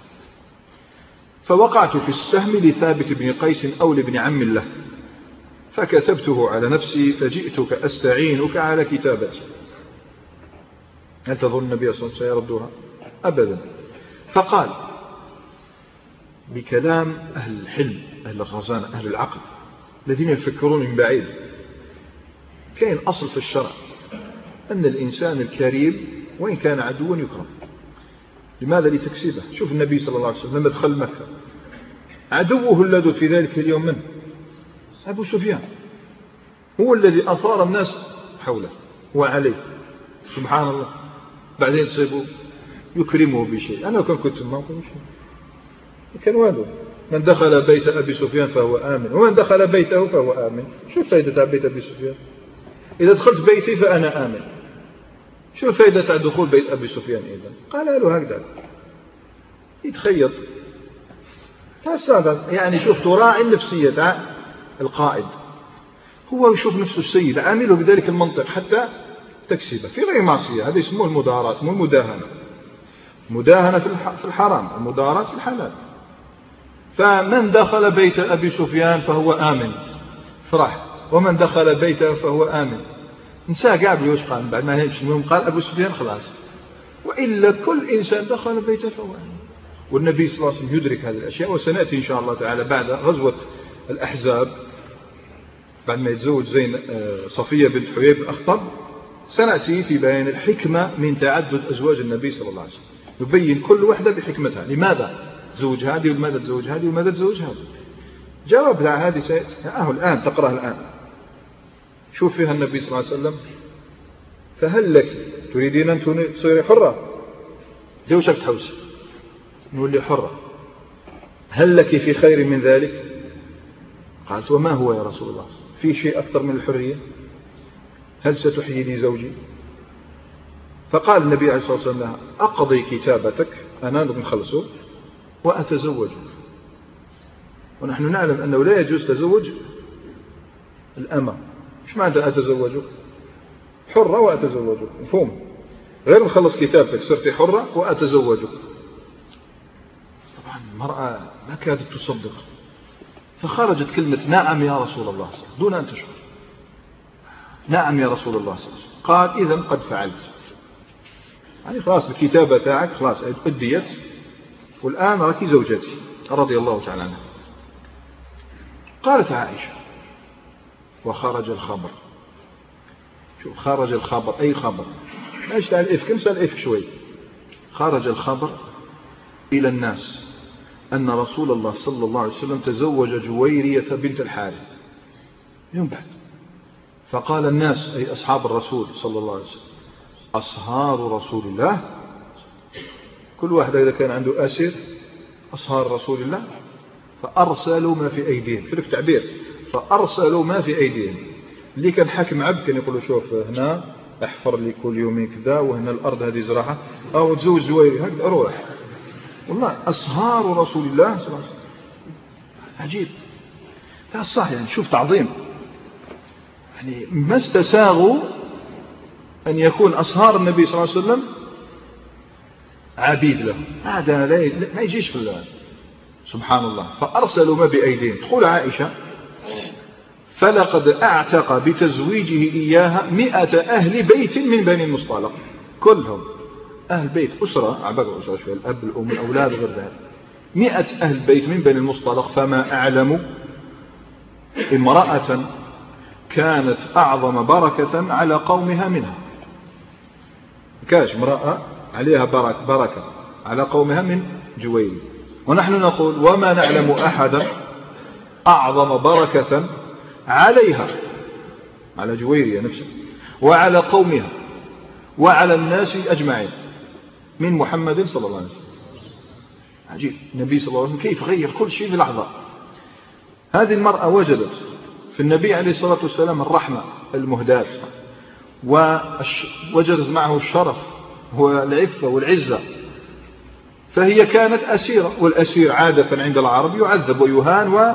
فوقعت في السهم لثابت بن قيس أو لابن عم له، فكتبته على نفسي، فجئتك أستعينك على كتابتي. هل تظن النبي صلى الله عليه وسلم سيردها؟ أبدا. فقال: بكلام أهل الحلم، أهل الرزانة، أهل العقل، الذين يفكرون من بعيد. كاين أصل في الشرع أن الإنسان الكريم وإن كان عدوا يكرم. لماذا؟ لتكسيبه. شوف النبي صلى الله عليه وسلم لما دخل مكة عدوه اللدود في ذلك اليوم من أبو سفيان، هو الذي أثار الناس حوله وعليه، سبحان الله. بعدين تصيبوا يكرمه بشيء. أنا كان كنت ما أقول شيء، كان والو. من دخل بيت أبي سفيان فهو آمن، ومن دخل بيته فهو آمن. شو فائدة بيت أبي سفيان؟ إذا دخلت بيتي فأنا آمن. شو فائدة دخول بيت أبي سفيان إذا؟ قال له هكذا يتخيط. يعني شوف تراعي النفسية تاع القائد، هو يشوف نفسه السيد، عامله بذلك المنطق حتى تكسبه في غير معصية. هذا يسموه المداراة، مو المداهنة. مداهنة في الحرام، المداراة في الحلال. فمن دخل بيت أبي سفيان فهو آمن، فرح. ومن دخل بيته فهو آمن. نساء قابل وش قال بعد ما يمشي، المهم قال أبو سفيان خلاص. وإلا كل إنسان دخل بيته فهو آمن. والنبي صلى الله عليه وسلم يدرك هذه الأشياء. وسنأتي إن شاء الله تعالى بعد غزوة الأحزاب، بعد ما يتزوج زين صفية بنت حيي بن أخطب، سنأتي في بيان الحكمة من تعدد أزواج النبي صلى الله عليه وسلم، يبين كل واحدة بحكمتها. لماذا تزوج هذه ولماذا تزوج هذه ولماذا تزوج هذه؟ جواب على هذه سيأتي أهو الآن، تقرأها الآن. شوف فيها النبي صلى الله عليه وسلم: فهل لك تريدين أن تصيري حرة؟ زوجك تحوسي نولي حرة، هل لك في خير من ذلك؟ قالت: وما هو يا رسول الله؟ في شيء أكثر من الحرية؟ هل ستحيي لي زوجي؟ فقال النبي عليه الصلاة والسلام لها: أقضي كتابتك، أنا نخلصه وأتزوج. ونحن نعلم أنه لا يجوز تزوج الأمة. مش معنى أتزوجك؟ حرة وأتزوجك، مفهوم؟ غير نخلص كتابتك صرتي حرة وأتزوجك. طبعا المرأة ما كادت تصدق، فخرجت كلمة: نعم يا رسول الله، دون أن تشعر. نعم يا رسول الله صلى الله عليه وسلم. قال: إذن قد فعلت، يعني خلاص الكتابة تاعك خلاص أديت، والآن راكي زوجتي رضي الله تعالى عنها. قالت عائشة: وخرج الخبر. شوف خرج الخبر، أي خبر؟ ما يشتعل الإفك، نسأل الإفك شوي. خرج الخبر إلى الناس أن رسول الله صلى الله عليه وسلم تزوج جويرية بنت الحارث يوم بعد. فقال الناس، أي أصحاب الرسول صلى الله عليه وسلم: أصهار رسول الله. كل واحد إذا كان عنده أسير أصهار رسول الله، فأرسلوا ما في أيديهم. في التعبير فأرسلوا ما في أيديهم. اللي كان حاكم عبد كان يقول: شوف هنا احفر لي كل يومين كذا، وهنا الأرض هذه زراعة، أو تزوج زويري هكذا روح. والله أصهار رسول الله صلى الله عليه وسلم. عجيب، هذا صح. يعني شوف تعظيم، يعني ما استساغوا أن يكون أصهار النبي صلى الله عليه وسلم عبيد له. هذا لا ما يجيش في الله، سبحان الله. فأرسلوا ما بأيديهم. تقول عائشة: فلقد أعتق بتزويجه إياها مئة أهل بيت من بني المصطلق، كلهم أهل بيت، أسرة عبقى أسرة شوية، الأب الأم الأولاد غير ذلك، مئة أهل بيت من بني المصطلق. فما أعلم امرأة كانت أعظم بركة على قومها منها. كاش امرأة عليها بركة, بركة على قومها من جويري. ونحن نقول: وما نعلم أحدا أعظم بركة عليها، على جويرية نفسها وعلى قومها وعلى الناس أجمعين من محمد صلى الله عليه وسلم. عجيب، النبي صلى الله عليه وسلم كيف غير كل شيء في لحظة. هذه المرأة وجدت في النبي عليه الصلاة والسلام الرحمة المهداة، ووجدت معه الشرف والعفة والعزة. فهي كانت أسيرة، والأسير عادة عند العرب يعذب ويهان و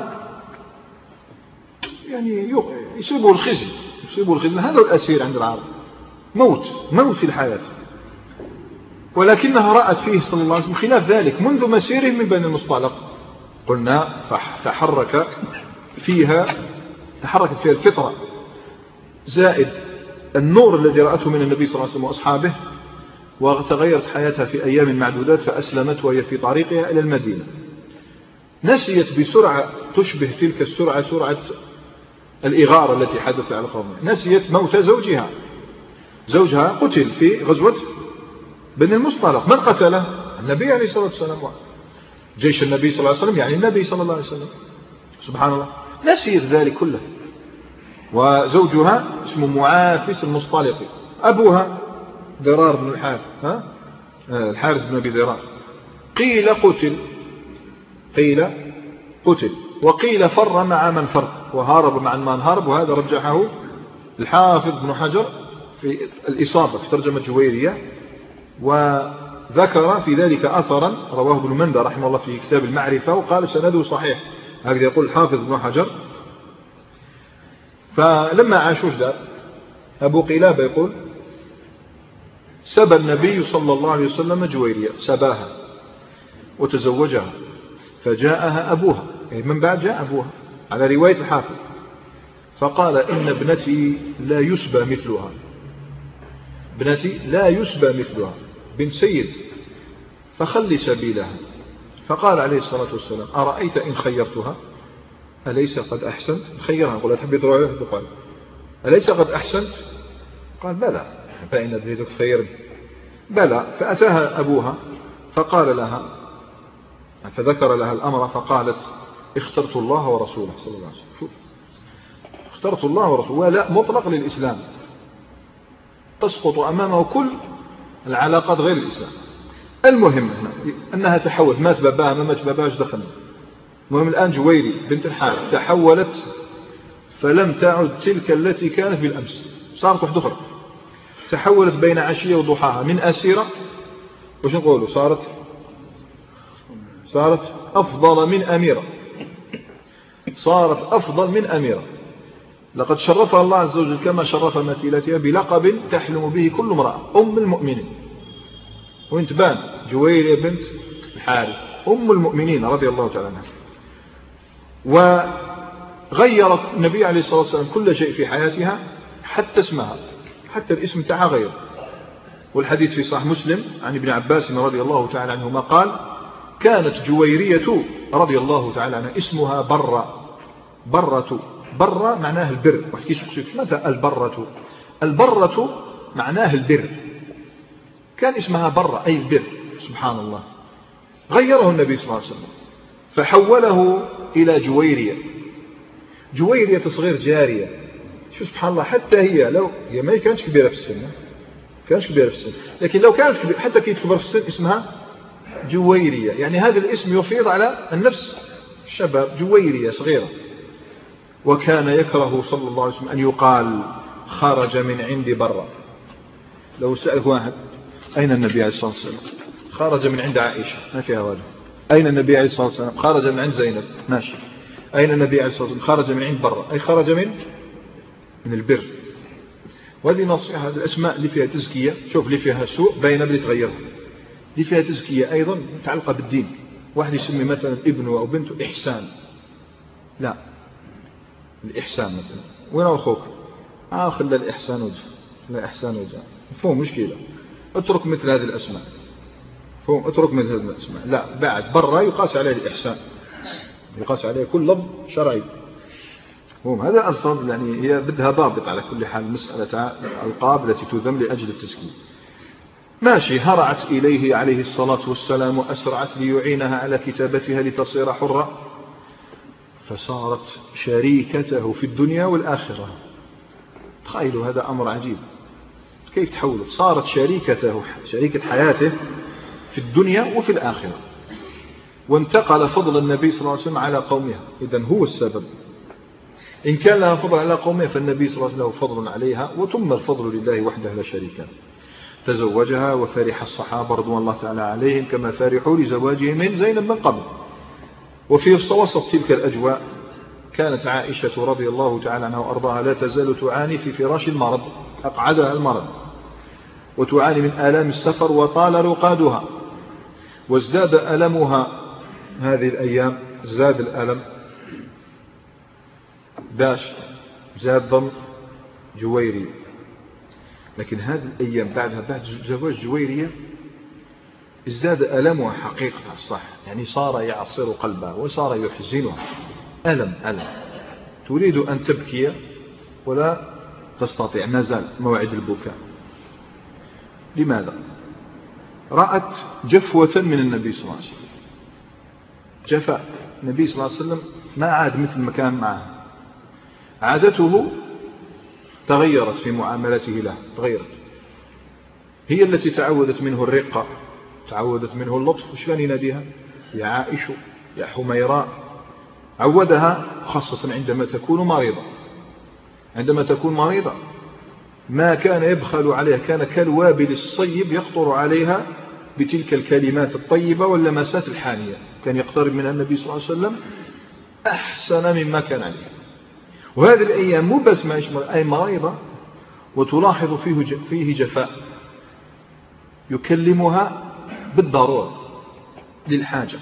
يعني يصيبه الخزي، يصيبه الخزي. هذا الأسير عند العرب، موت موت في الحياة. ولكنها رأت فيه صلى الله عليه وسلم خلاف ذلك منذ مسيره من بني المصطلق. قلنا فتحرك فيها تحركت فيها الفطرة، زائد النور الذي رأته من النبي صلى الله عليه وسلم وأصحابه، وتغيرت حياتها في أيام معدودات، فأسلمت وهي في طريقها إلى المدينة. نسيت بسرعة تشبه تلك السرعة سرعة الإغارة التي حدثت على قومها، نسيت موت زوجها. زوجها قتل في غزوة بني المصطلق. من قتله؟ النبي عليه الصلاة والسلام. جيش النبي صلى الله عليه وسلم يعني النبي صلى الله عليه وسلم. سبحان الله، نسيت ذلك كله. وزوجها اسمه معافس المصطلقي. أبوها ضرار بن الحارث، ها؟ الحارث بن أبي ضرار. قيل قتل، قيل قتل وقيل فر مع من فر وهارب مع من هارب. وهذا رجحه الحافظ بن حجر في الإصابة في ترجمة جويرية، وذكر في ذلك أثرا رواه ابن مندى رحمه الله في كتاب المعرفة وقال سنده صحيح. هكذا يقول الحافظ بن حجر. فلما عاشوا جدار أبو قلابة يقول سبى النبي صلى الله عليه وسلم جويرية، سباها وتزوجها، فجاءها أبوها، يعني من بعد جاء أبوها على رواية الحافظ، فقال إن ابنتي لا يسبى مثلها، ابنتي لا يسبى مثلها، بنت سيد، فخلي سبيلها. فقال عليه الصلاة والسلام أرأيت إن خيرتها أليس قد أحسنت؟ خيرها، قل تحب تروح تقال أليس قد أحسنت؟ قال بلى، فإن أدريتك خيرني بلى. فأتاها أبوها فقال لها، فذكر لها الأمر، فقالت اخترت الله ورسوله صلى الله عليه وسلم. شوف، اخترت الله ورسوله، ولا مطلق للإسلام، تسقط أمامه كل العلاقات غير الإسلام. المهم هنا أنها تحولت، مات باباها ما مات باباها ايش دخلنا. المهم الآن جويري بنت الحارث تحولت، فلم تعد تلك التي كانت بالأمس، صارت واحدة أخرى. تحولت بين عشية وضحاها من أسيرة، وش نقوله، صارت صارت أفضل من أميرة، صارت أفضل من أميرة. لقد شرفها الله عز وجل كما شرف مثيلتها بلقب تحلم به كل امرأة، أم المؤمنين. وانت بان جويرية بنت الحارث أم المؤمنين رضي الله تعالى عنها. وغيرت النبي عليه الصلاة والسلام كل شيء في حياتها، حتى اسمها، حتى الاسم تاعها غير. والحديث في صحيح مسلم عن ابن عباس رضي الله تعالى عنهما قال كانت جويرية رضي الله تعالى عنها اسمها برة. برة برة معناه البر. واحد كيسقسيك متى البرة؟ البرة معناه البر، كان اسمها برة أي البر. سبحان الله، غيره النبي صلى الله عليه وسلم فحوله إلى جويرية. جويرية تصغير جارية. شو سبحان الله، حتى هي لو هي ما كانتش كبيرة في السن، كانتش كبيرة في السن، لكن لو كانت كبيرة حتى كي تكبر في السن اسمها جويرية. يعني هذا الاسم يفيض على النفس الشباب، جويرية صغيرة. وكان يكره صلى الله عليه وسلم أن يقال خرج من عند برة. لو سألك واحد أين النبي عليه الصلاة والسلام؟ خرج من عند عائشة، ما فيها واجب. أين النبي عليه الصلاة والسلام؟ خرج من عند زينب، ماشي. أين النبي عليه الصلاة والسلام؟ خرج من عند برة، أي خرج من من البر. وهذه نصيحة، الأسماء اللي فيها تزكية، شوف اللي فيها سوء باينة اللي تغيرها، اللي فيها تزكية أيضا متعلقة بالدين. واحد يسمي مثلا ابنه أو بنته إحسان، لا، الإحسان مثلا وين أخوك؟ آه خلى الإحسان وجه، لا إحسان وجه، مفهوم مشكلة. اترك مثل هذه الأسماء، مفهوم، اترك مثل هذه الأسماء. لا، بعد برا يقاس عليه الإحسان، يقاس عليه كل لفظ شرعي. مفهوم. هذا الألفاظ يعني هي بدها ضابط على كل حال، مسألة الألقاب التي تذم لأجل التزكية. ماشي. هرعت إليه عليه الصلاة والسلام وأسرعت ليعينها على كتابتها لتصير حرة، فصارت شريكته في الدنيا والآخرة. تخيلوا هذا أمر عجيب، كيف تحولت، صارت شريكته، شريكة حياته في الدنيا وفي الآخرة. وانتقل فضل النبي صلى الله عليه وسلم على قومها، إذن هو السبب. إن كان لها فضل على قومها فالنبي صلى الله عليه وسلم له فضل عليها، وتم الفضل لله وحده لا شريك له. تزوجها وفرح الصحابة رضوان الله تعالى عليهم كما فرحوا لزواجه من زينب من قبل. وفي وسط تلك الأجواء كانت عائشة رضي الله تعالى عنها وأرضاها لا تزال تعاني في فراش المرض، أقعدها المرض، وتعاني من آلام السفر وطال رقادها، وازداد ألمها هذه الأيام، زاد الألم باش زاد ضم جويري. لكن هذه الأيام بعدها، بعد زواج جويرية، ازداد ألمها حقيقة الصح، يعني صار يعصر قلبها وصار يحزنها ألم ألم، تريد أن تبكي ولا تستطيع، ما زال موعد البكاء. لماذا؟ رأت جفوة من النبي صلى الله عليه وسلم، جفاء النبي صلى الله عليه وسلم ما عاد مثل ما كان معه، عادته تغيرت في معاملته له، تغيرت. هي التي تعودت منه الرقة، تعودت منه اللطف، وش كان يناديها؟ يا عائشة، يا حميراء. عودها خاصة عندما تكون مريضة، عندما تكون مريضة ما كان يبخل عليها، كان كالوابل الصيب يقطر عليها بتلك الكلمات الطيبة واللمسات الحانية، كان يقترب من النبي صلى الله عليه وسلم أحسن مما كان عليه. وهذه الأيام مو بس ما يشمل أي مريضة وتلاحظ فيه فيه جفاء، يكلمها بالضرورة للحاجة.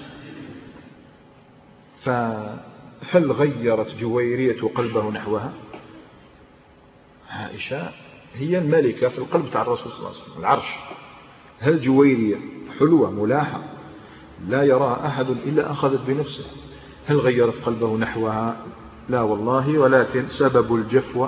فهل غيرت جويرية قلبه نحوها؟ عائشة هي الملكة في القلب تاع الرسول صلى الله عليه وسلم، العرش. هل جويرية حلوة ملاحة لا يراها أحد إلا أخذت بنفسه، هل غيرت قلبه نحوها؟ لا والله، ولكن سبب الجفوة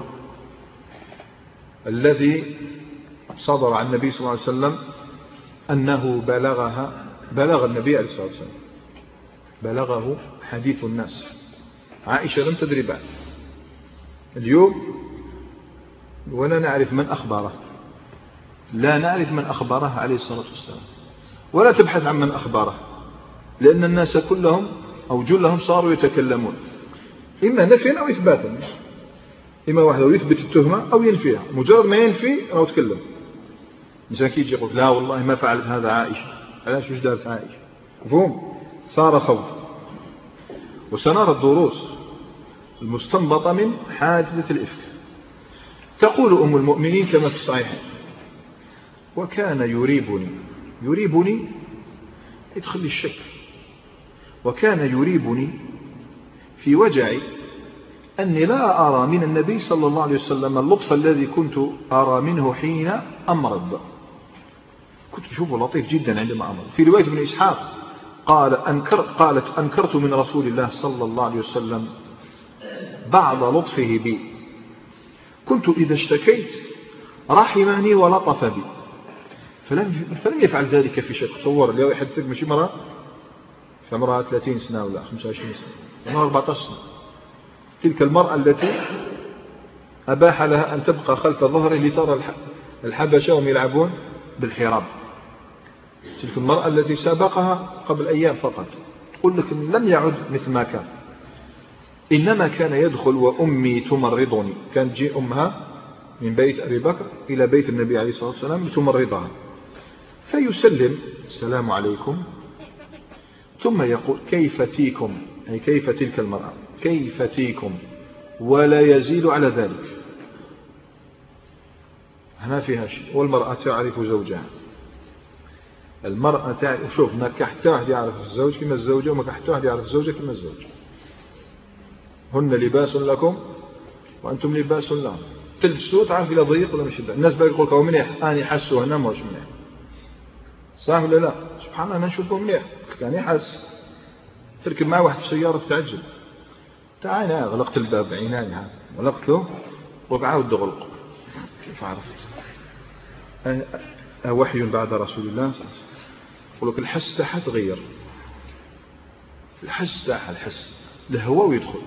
الذي صدر عن النبي صلى الله عليه وسلم أنه بلغها، بلغ النبي عليه الصلاة والسلام، بلغه حديث الناس. عائشة لم تدري بعد اليوم ولا نعرف من أخبره، لا نعرف من أخبره عليه الصلاة والسلام، ولا تبحث عن من أخبره، لأن الناس كلهم أو جلهم صاروا يتكلمون إما نفيا أو إثباتا، إما واحد يثبت التهمة أو ينفيها، مجرد ما ينفي أو يتكلم. إنسان كيجي يقول لا والله ما فعلت هذا عائشة، علاش وش دارت عائشة؟ مفهوم؟ صار خوف. وسنرى الدروس المستنبطة من حادثة الإفك. تقول أم المؤمنين كما في الصحيح: وكان يريبني، يريبني يدخل لي الشك، وكان يريبني في وجعي أني لا أرى من النبي صلى الله عليه وسلم اللطف الذي كنت أرى منه حين أمرض. كنت أشوفه لطيف جدا عندما أمرض. في رواية ابن إسحاق قال أنكر قالت أنكرت من رسول الله صلى الله عليه وسلم بعض لطفه بي، كنت إذا اشتكيت رحمني ولطف بي، فلم, فلم يفعل ذلك في شك. تصور لو واحد تلك ماشي مرة فمرة ثلاثين سنة ولا خمسة وعشرين سنة، مرة أربعة عشر سنة، تلك المرأة التي أباح لها أن تبقى خلف ظهره لترى الحبشة وهم يلعبون بالحراب، تلك المرأة التي سابقها قبل أيام فقط، تقول لك لم يعد مثل ما كان، إنما كان يدخل وأمي تمرضني، كانت تجي أمها من بيت أبي بكر إلى بيت النبي عليه الصلاة والسلام لتمرضها، فيسلم السلام عليكم، ثم يقول كيف تيكم، أي كيف تلك المرأة، كيف تيكم، ولا يزيد على ذلك. هنا فيها شيء. والمرأة تعرف زوجها، المرأة تعرف. شوف، ما كحتى واحد يعرف الزوج كما الزوجة، وما كحتى واحد يعرف الزوجة كما الزوج. هن لباس لكم وأنتم لباس لهم. تلبسوا تعرف إلى ضيق ولا مش ضيق. الناس بقى يقول لك منيح، أنا يحسوا هنا مش منيح، صح ولا لا؟ سبحان الله، أنا نشوفه منيح كان يحس. تركب معه واحد في سيارة تتعجب، تعال أنا غلقت الباب عيناني هذا غلقته وبعاود غلق. كيف عرفت؟ وحي بعد رسول الله. يقول لك الحس تاعها تغير، الحس تاعها الحس الهواء ويدخل.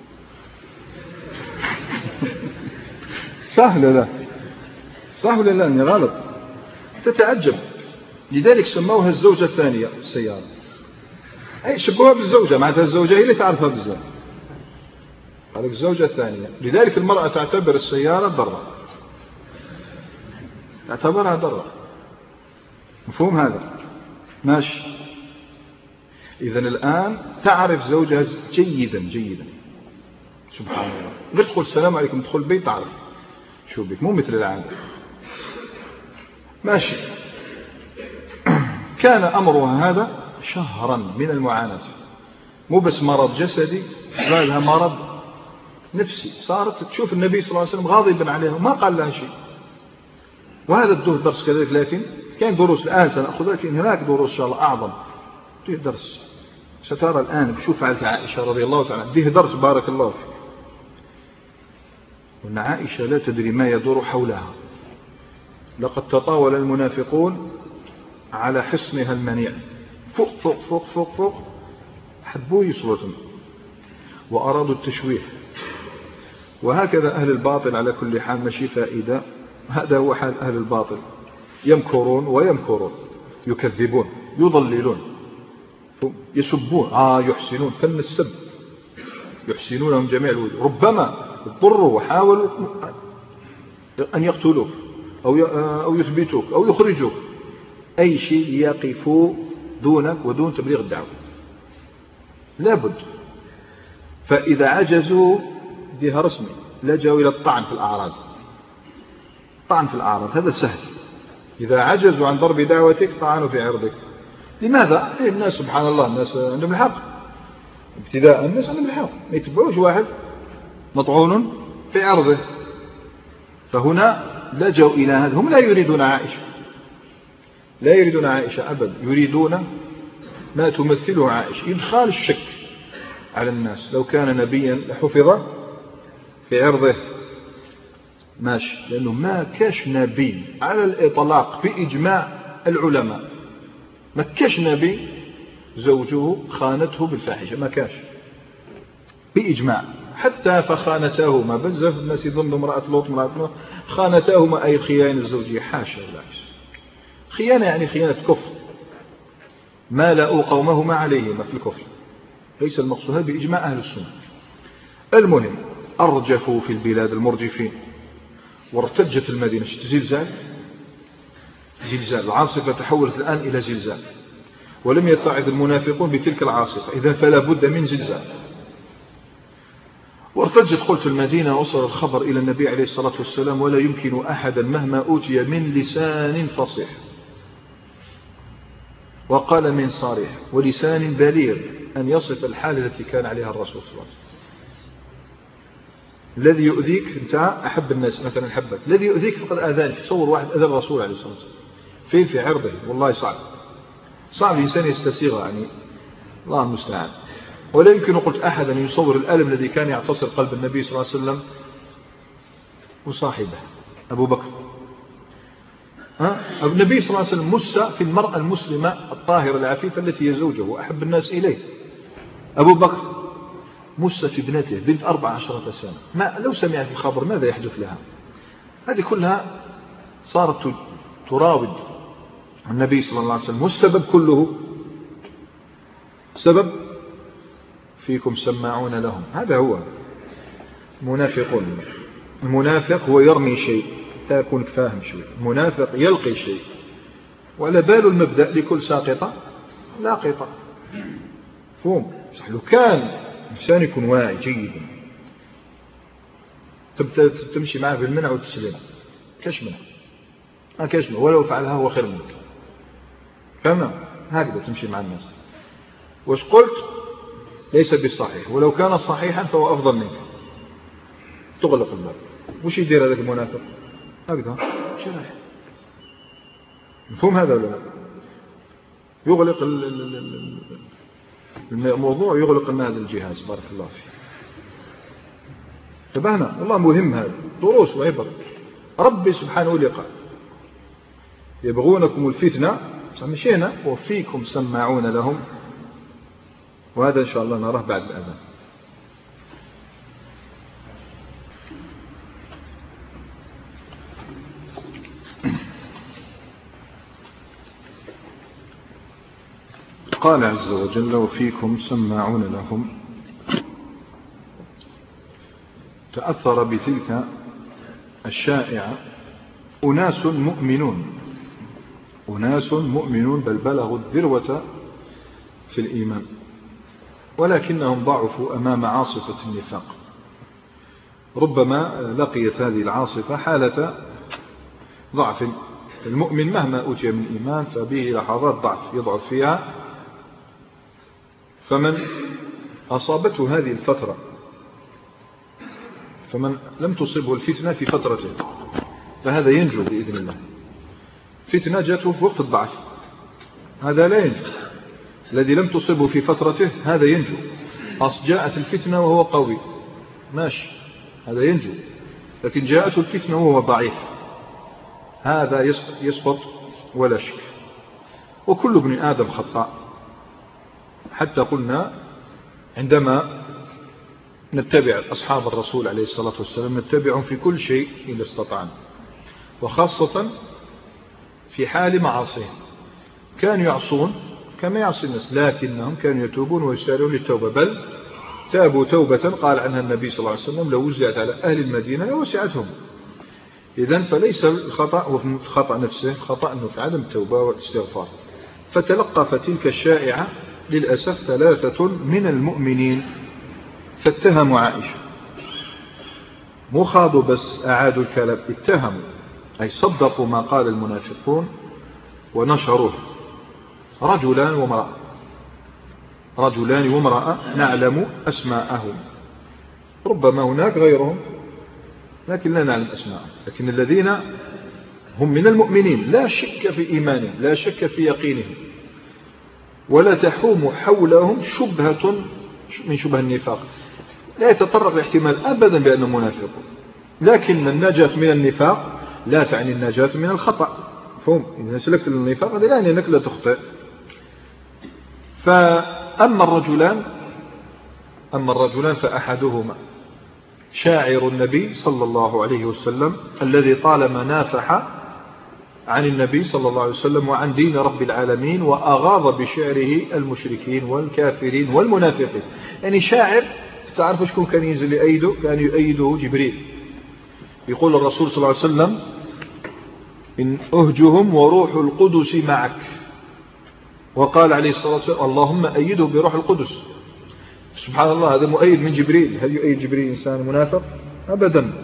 صح ولا لا؟ صح ولا لا؟ اني غلط؟ تتعجب. لذلك سموها الزوجة الثانية السيارة، أي شبوها بالزوجة، معناتها الزوجة هي اللي تعرفها بزاف، هذه الزوجة الثانية. لذلك المرأة تعتبر السيارة ضرة، تعتبرها ضرة. مفهوم هذا؟ ماشي. إذن الآن تعرف زوجها جيدا جيدا، سبحان الله. قلت تقول السلام عليكم، تدخل البيت تعرف شو بك، مو مثل العادة. ماشي. كان أمرها هذا شهرا من المعاناة، مو بس مرض جسدي، لها مرض نفسي. صارت تشوف النبي صلى الله عليه وسلم غاضبا عليها، ما قال لها شيء، وهذا الدور درس كذلك، لكن كان دروس الآن سنأخذها، لكن هناك دروس إن شاء الله أعظم. فيه درس سترى الآن بشوف فعلت عائشة رضي الله تعالى، فيه درس بارك الله فيك. وأن عائشة لا تدري ما يدور حولها. لقد تطاول المنافقون على حصنها المنيع، فوق فوق فوق فوق فوق، حبوا يصلوا وأرادوا التشويه. وهكذا أهل الباطل على كل حال ماشي فائدة، هذا هو حال أهل الباطل، يمكرون ويمكرون، يكذبون، يضللون، يسبون، آه يحسنون، فن السب يحسنونهم جميع الوجوه، ربما اضطروا وحاولوا أن يقتلوك أو أو يثبتوك أو يخرجوك، أي شيء يقفوا دونك ودون تبليغ الدعوة لابد. فإذا عجزوا ديها رسمي لجأوا إلى الطعن في الأعراض. طعن في الأعراض هذا سهل، إذا عجزوا عن ضرب دعوتك طعنوا في عرضك. لماذا؟ الناس سبحان الله الناس عندهم الحق، ابتداء الناس عندهم الحق، ما يتبعوش واحد مطعون في عرضه. فهنا لجأوا إلى هذا. هم لا يريدون عائشة، لا يريدون عائشة أبدا، يريدون ما تمثله عائشة، إدخال الشك على الناس. لو كان نبيا لحفظ في عرضه ماشي، لأنه ما كاش نبي على الإطلاق بإجماع العلماء، ما كاش نبي زوجه خانته بالفاحشة، ما كاش بإجماع. حتى فخانتاهما، بزاف الناس يظنوا امرأة لوط امرأة لوط خانتاهما، أي الخيانة الزوجية، حاشا بالعكس. خيانة يعني خيانة كفر، ما لأوا قومهما عليهما في الكفر، ليس المقصود بإجماع أهل السنة. المهم أرجفوا في البلاد المرجفين، وارتجت المدينة. زلزال زلزال العاصفة تحولت الآن إلى زلزال، ولم يتعظ المنافقون بتلك العاصفة، إذا فلا بد من زلزال. وارتجت قلت المدينة، وصل الخبر إلى النبي عليه الصلاة والسلام، ولا يمكن أحدا مهما أوتي من لسان فصيح وقال من صريح ولسان بليغ أن يصف الحالة التي كان عليها الرسول صلى الله عليه وسلم. الذي يؤذيك أنت أحب الناس مثلا حبك، الذي يؤذيك فقد آذانك. تصور واحد أذى الرسول عليه الصلاة والسلام فين في عرضه، والله صعب صعب الإنسان يستسيغ، يعني الله المستعان. ولا يمكن قلت أحد أن يصور الألم الذي كان يعتصر قلب النبي صلى الله عليه وسلم وصاحبه أبو بكر. ها؟ النبي صلى الله عليه وسلم مس في المرأة المسلمة الطاهرة العفيفة التي هي زوجه وأحب الناس إليه. أبو بكر مس في ابنته بنت أربع عشرة سنة، ما لو سمعت الخبر ماذا يحدث لها؟ هذه كلها صارت تراود النبي صلى الله عليه وسلم. والسبب كله سبب فيكم سماعون لهم، هذا هو منافقون. المنافق هو يرمي شيء، لا يكون فاهم شوي. المنافق يلقي شيء، ولا بال المبدأ لكل ساقطة لاقطة. فهم صح، لو كان إنسان يكون واعي جيدا تبدأ تمشي معه بالمنع والتسليم، كاش منع ما كاش منع، ولو فعلها هو خير منك. فما هكذا تمشي مع الناس. وش قلت؟ ليس بالصحيح، ولو كان صحيحا فهو أفضل منك. تغلق الباب. وش يدير هذا المنافق؟ هكذا شرح. مفهوم هذا ولا لا؟ يغلق الموضوع، يغلق لنا هذا الجهاز. بارك الله فيه. تبعنا والله مهم هذا، دروس وعبر. ربي سبحانه لقاء يبغونكم الفتنة مشينا وفيكم سماعون لهم، وهذا إن شاء الله نراه بعد الأذان. قال عز وجل وفيكم سماعون لهم. تأثر بتلك الشائعة أناس مؤمنون، أناس مؤمنون بل بلغوا الذروة في الإيمان، ولكنهم ضعفوا أمام عاصفة النفاق. ربما لقيت هذه العاصفة حالة ضعف. المؤمن مهما أوتي من إيمان فبه لحظات ضعف يضعف فيها. فمن أصابته هذه الفترة، فمن لم تصبه الفتنة في فترته، فهذا ينجو بإذن الله. فتنة جاءته في وقت الضعف، هذا لا ينجو. الذي لم تصبه في فترته هذا ينجو. أصل جاءت الفتنة وهو قوي ماشي، هذا ينجو. لكن جاءته الفتنة وهو ضعيف، هذا يسقط ولا شك. وكل ابن آدم خطاء، حتى قلنا عندما نتبع أصحاب الرسول عليه الصلاة والسلام نتبعهم في كل شيء إذا استطعنا، وخاصة في حال معاصيهم. كانوا يعصون كما يعصي الناس، لكنهم كانوا يتوبون ويسارعون للتوبة، بل تابوا توبة قال عنها النبي صلى الله عليه وسلم لو وزعت على أهل المدينة لوسعتهم. إذن فليس الخطأ هو في الخطأ نفسه، الخطأ أنه في عدم التوبة والاستغفار. فتلقف تلك الشائعة للأسف ثلاثة من المؤمنين فاتهموا عائشة، مو خاضوا بس أعادوا الكلام، اتهموا أي صدقوا ما قال المنافقون ونشروه. رجلان وامرأة، رجلان وامرأة نعلم أسماءهم، ربما هناك غيرهم لكن لا نعلم أسماءهم، لكن الذين هم من المؤمنين لا شك في إيمانهم، لا شك في يقينهم، ولا تحوم حولهم شبهة من شبه النفاق، لا يتطرق الاحتمال أبدا بأنه منافق. لكن النجاة من النفاق لا تعني النجاة من الخطأ، فهم إذا سلكت النفاق هذا لا يعني أنك لا تخطئ. فأما الرجلان أما الرجلان فأحدهما شاعر النبي صلى الله عليه وسلم الذي طالما نافح عن النبي صلى الله عليه وسلم وعن دين رب العالمين، وأغاض بشعره المشركين والكافرين والمنافقين. يعني شاعر تعرف شكون كان ينزل يؤيده؟ كان يؤيده جبريل. يقول الرسول صلى الله عليه وسلم إن أهجهم وروح القدس معك، وقال عليه الصلاة والسلام اللهم أيده بروح القدس. سبحان الله، هذا مؤيد من جبريل. هل يؤيد جبريل إنسان منافق؟ أبدا.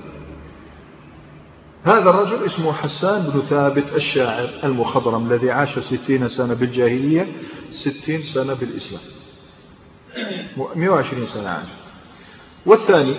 هذا الرجل اسمه حسان بن ثابت الشاعر المخضرم الذي عاش ستين سنة بالجاهلية، ستين سنة بالإسلام، مئة وعشرين سنة عاش. والثاني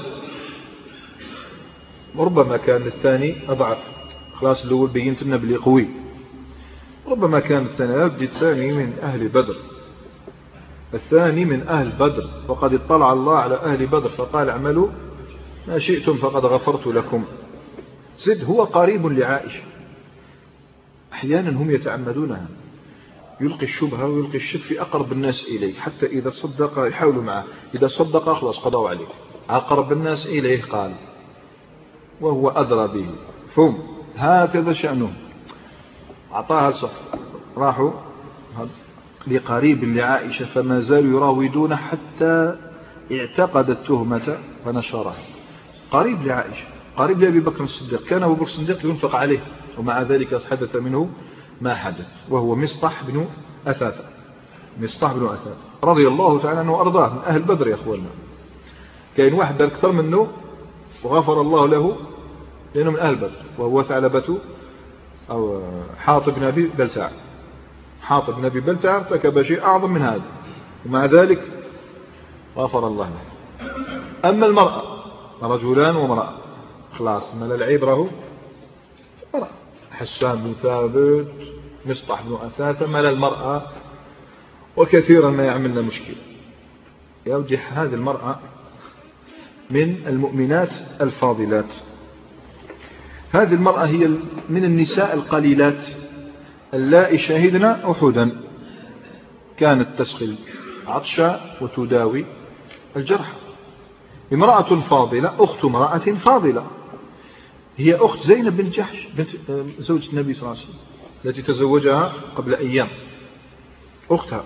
ربما كان الثاني أضعف، خلاص الأول بينت لنا بلي قوي، ربما كان الثاني يبدي الثاني من أهل بدر، الثاني من أهل بدر، وقد اطلع الله على أهل بدر فقال اعملوا ما شئتم فقد غفرت لكم. زد هو قريب لعائشة، أحيانا هم يتعمدونها، يلقي الشبهة ويلقي الشك في أقرب الناس إليه، حتى إذا صدق يحاولوا معه، إذا صدق أخلص قضوا عليه. أقرب الناس إليه قال وهو أدرى به، فهم هكذا شأنهم. أعطاها صفر، راحوا لقريب لعائشة فما زالوا يراودون حتى اعتقد التهمة فنشرها. قريب لعائشة، قريب لأبي بكر الصديق، كان أبو بكر الصديق ينفق عليه، ومع ذلك حدث منه ما حدث، وهو مصطح بن أثاثة، مصطح بن أثاثة رضي الله تعالى عنه وأرضاه، من أهل بدر يا أخوانا. كاين واحد أكثر منه وغفر الله له لأنه من أهل بدر، وهو ثعلبة أو حاطب بن أبي بلتع. حاطب بن أبي بلتع ارتكب شيء أعظم من هذا، ومع ذلك غفر الله له. أما المرأة رجلان وامرأة، خلاص ما العبرة مرأة، حسان بن ثابت مصطح بن أثاثة مال المرأة، وكثيرا ما يعملنا مشكلة. يوجح هذه المرأة من المؤمنات الفاضلات، هذه المرأة هي من النساء القليلات اللائي شهدنا أحدا، كانت تسقي عطشا وتداوي الجرح. امرأة فاضلة، أخت امرأة فاضلة، هي أخت زينب بن جحش بنت زوجة النبي صلى الله عليه وسلم التي تزوجها قبل أيام، أختها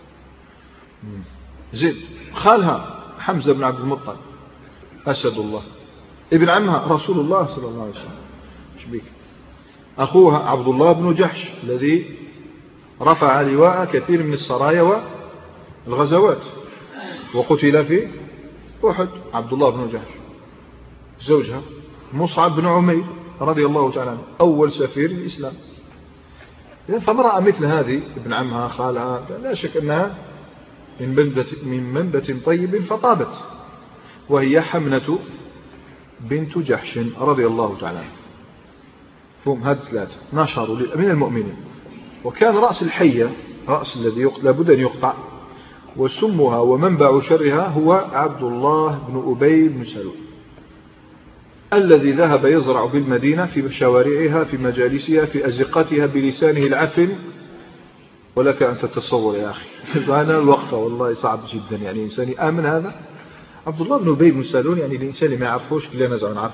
زيد، خالها حمزة بن عبد المطلب أسد الله، ابن عمها رسول الله صلى الله عليه وسلم، شبيك أخوها عبد الله بن جحش الذي رفع لواء كثير من السرايا والغزوات وقتل في أحد، عبد الله بن جحش. زوجها مصعب بن عمير رضي الله تعالى عنه، أول سفير الإسلام. فامرأة مثل هذه ابن عمها خالها لا شك أنها من منبت, من منبت طيب فطابت، وهي حمنة بنت جحش رضي الله تعالى عنه. هم هذا ثلاثة نشروا من المؤمنين. وكان رأس الحية، رأس الذي لابد أن يقطع وسمها ومنبع شرها هو عبد الله بن أبي بن سلول الذي ذهب يزرع بالمدينة في شوارعها في مجالسها في أزقتها بلسانه العفن. ولك أن تتصور يا أخي فأنا الوقفة والله صعب جدا، يعني إنسان آمن هذا عبد الله بن أبي بن سلول، يعني الإنسان اللي ما يعرفوش اللي أنا زعما نعرف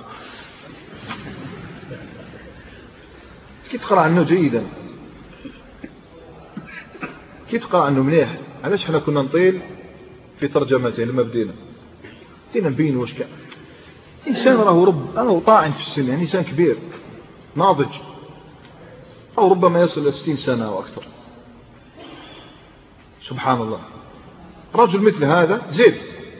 كي تقرأ عنه جيدا، كي تقرأ عنه مليح. علاش حنا كنا نطيل في ترجمته لما بدينا بدينا نبين واش كان إنسان راه رب أنا طاعن في السن، يعني إنسان كبير ناضج أو ربما يصل إلى ستين سنة أو أكثر. سبحان الله، رجل مثل هذا زيد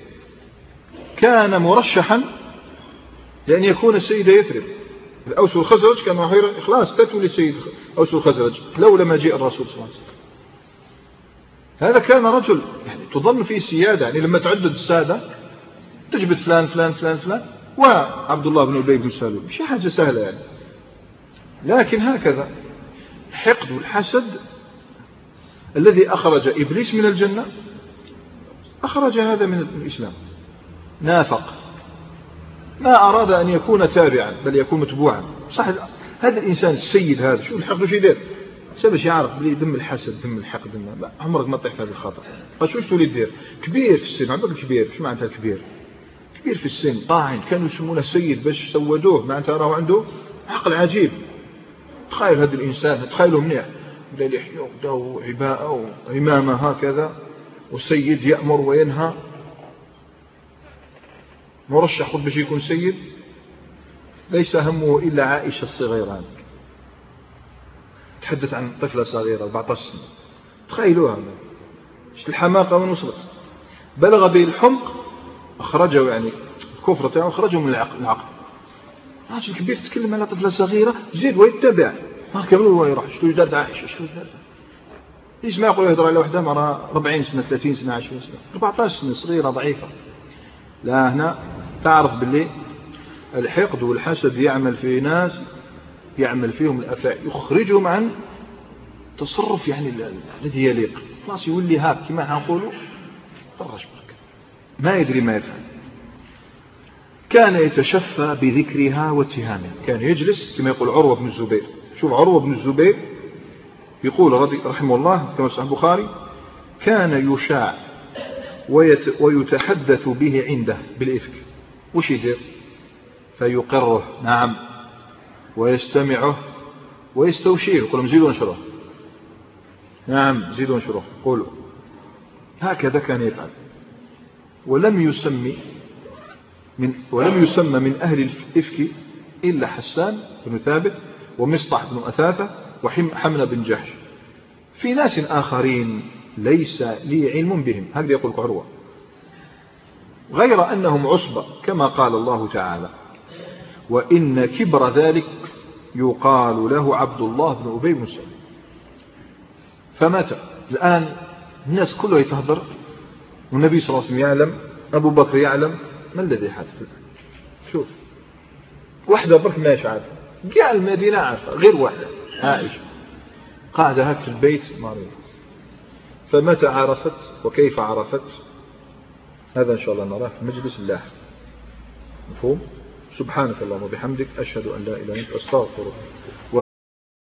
كان مرشحا لأن يكون السيد يثرب. الأوس والخزرج كان راح خلاص تتولي السيد أوس والخزرج لولا ما جاء الرسول صلى الله عليه وسلم. هذا كان رجل يعني تظن فيه السيادة، يعني لما تعدد السادة تجبد فلان فلان فلان فلان وعبد الله بن أبي بن سلول، مش حاجة سهلة يعني. لكن هكذا الحقد والحسد الذي أخرج إبليس من الجنة أخرج هذا من الإسلام. نافق، ما أراد أن يكون تابعا بل يكون متبوعا. صح هذا الإنسان السيد هذا شو الحقد وش يدير سبش يعرف بلي دم الحسد دم الحقد دم، عمرك ما تطيح في هذا الخطأ. فشو تولي دير كبير في السن، عبد الكبير شو معناتها الكبير كبير في السن طاعن، كانوا يسمونه سيد باش سودوه معناتها راه عنده عقل عجيب. تخيل هذا الإنسان تخيله منيح بدا لحية وبدا عباءة وإمامة هكذا وسيد يأمر وينهى، مرشح باش يكون سيد ليس همه إلا عائشة الصغيرة هذه. تحدث عن طفلة صغيرة أربعة عشر سنة، تخيلوها ايش الحماقة وين وصلت. بلغ به الحمق أخرجه يعني الكفر تاعه أخرجه من العقل. العقل راجل كبير تتكلم على طفلة صغيرة زيد ويتبع ما كمل هو يروح شو دارت عائشة شو دارت ليش ما يقول يهضر على وحدة مرة أربعين سنة ثلاثين سنة عشرين سنة أربعة عشر سنة صغيرة ضعيفة. لا هنا تعرف باللي الحقد والحسد يعمل في ناس يعمل فيهم الأفاعي يخرجهم عن تصرف يعني الذي يليق. خلاص يولي هاك كما نقولوا طرش برك ما يدري ما يفعل. كان يتشفى بذكرها واتهامها، كان يجلس كما يقول عروة بن الزبير. شوف عروة بن الزبير يقول رضي رحمه الله كما في صحيح البخاري كان يشاع ويت ويتحدث به عنده بالإفك. وش يدير فيقره نعم ويستمعه ويستوشيه يقول زيدوا انشروه نعم زيدوا انشروه قولوا. هكذا كان يفعل. ولم يسمي من ولم يسمى من أهل الإفك إلا حسان بن ثابت ومصطح بن أثاثة وحمنا بن جحش. في ناس آخرين ليس لي علم بهم هكذا يقول عروة غير أنهم عصبة كما قال الله تعالى وإن كبر ذلك يقال له عبد الله بن أبي بن سلول. فمات الآن الناس كلها يتهدر والنبي صلى الله عليه وسلم يعلم أبو بكر يعلم ما الذي حدث الآن. شوف واحدة برك ما عارفة جاء المدينة عارفة غير واحدة عائشة قاعدة هك في البيت مريض. فمتى عرفت وكيف عرفت هذا إن شاء الله نراه في مجلس الله. مفهوم؟ سبحانك اللهم وبحمدك أشهد أن لا إله إلا أنت أستغفرك.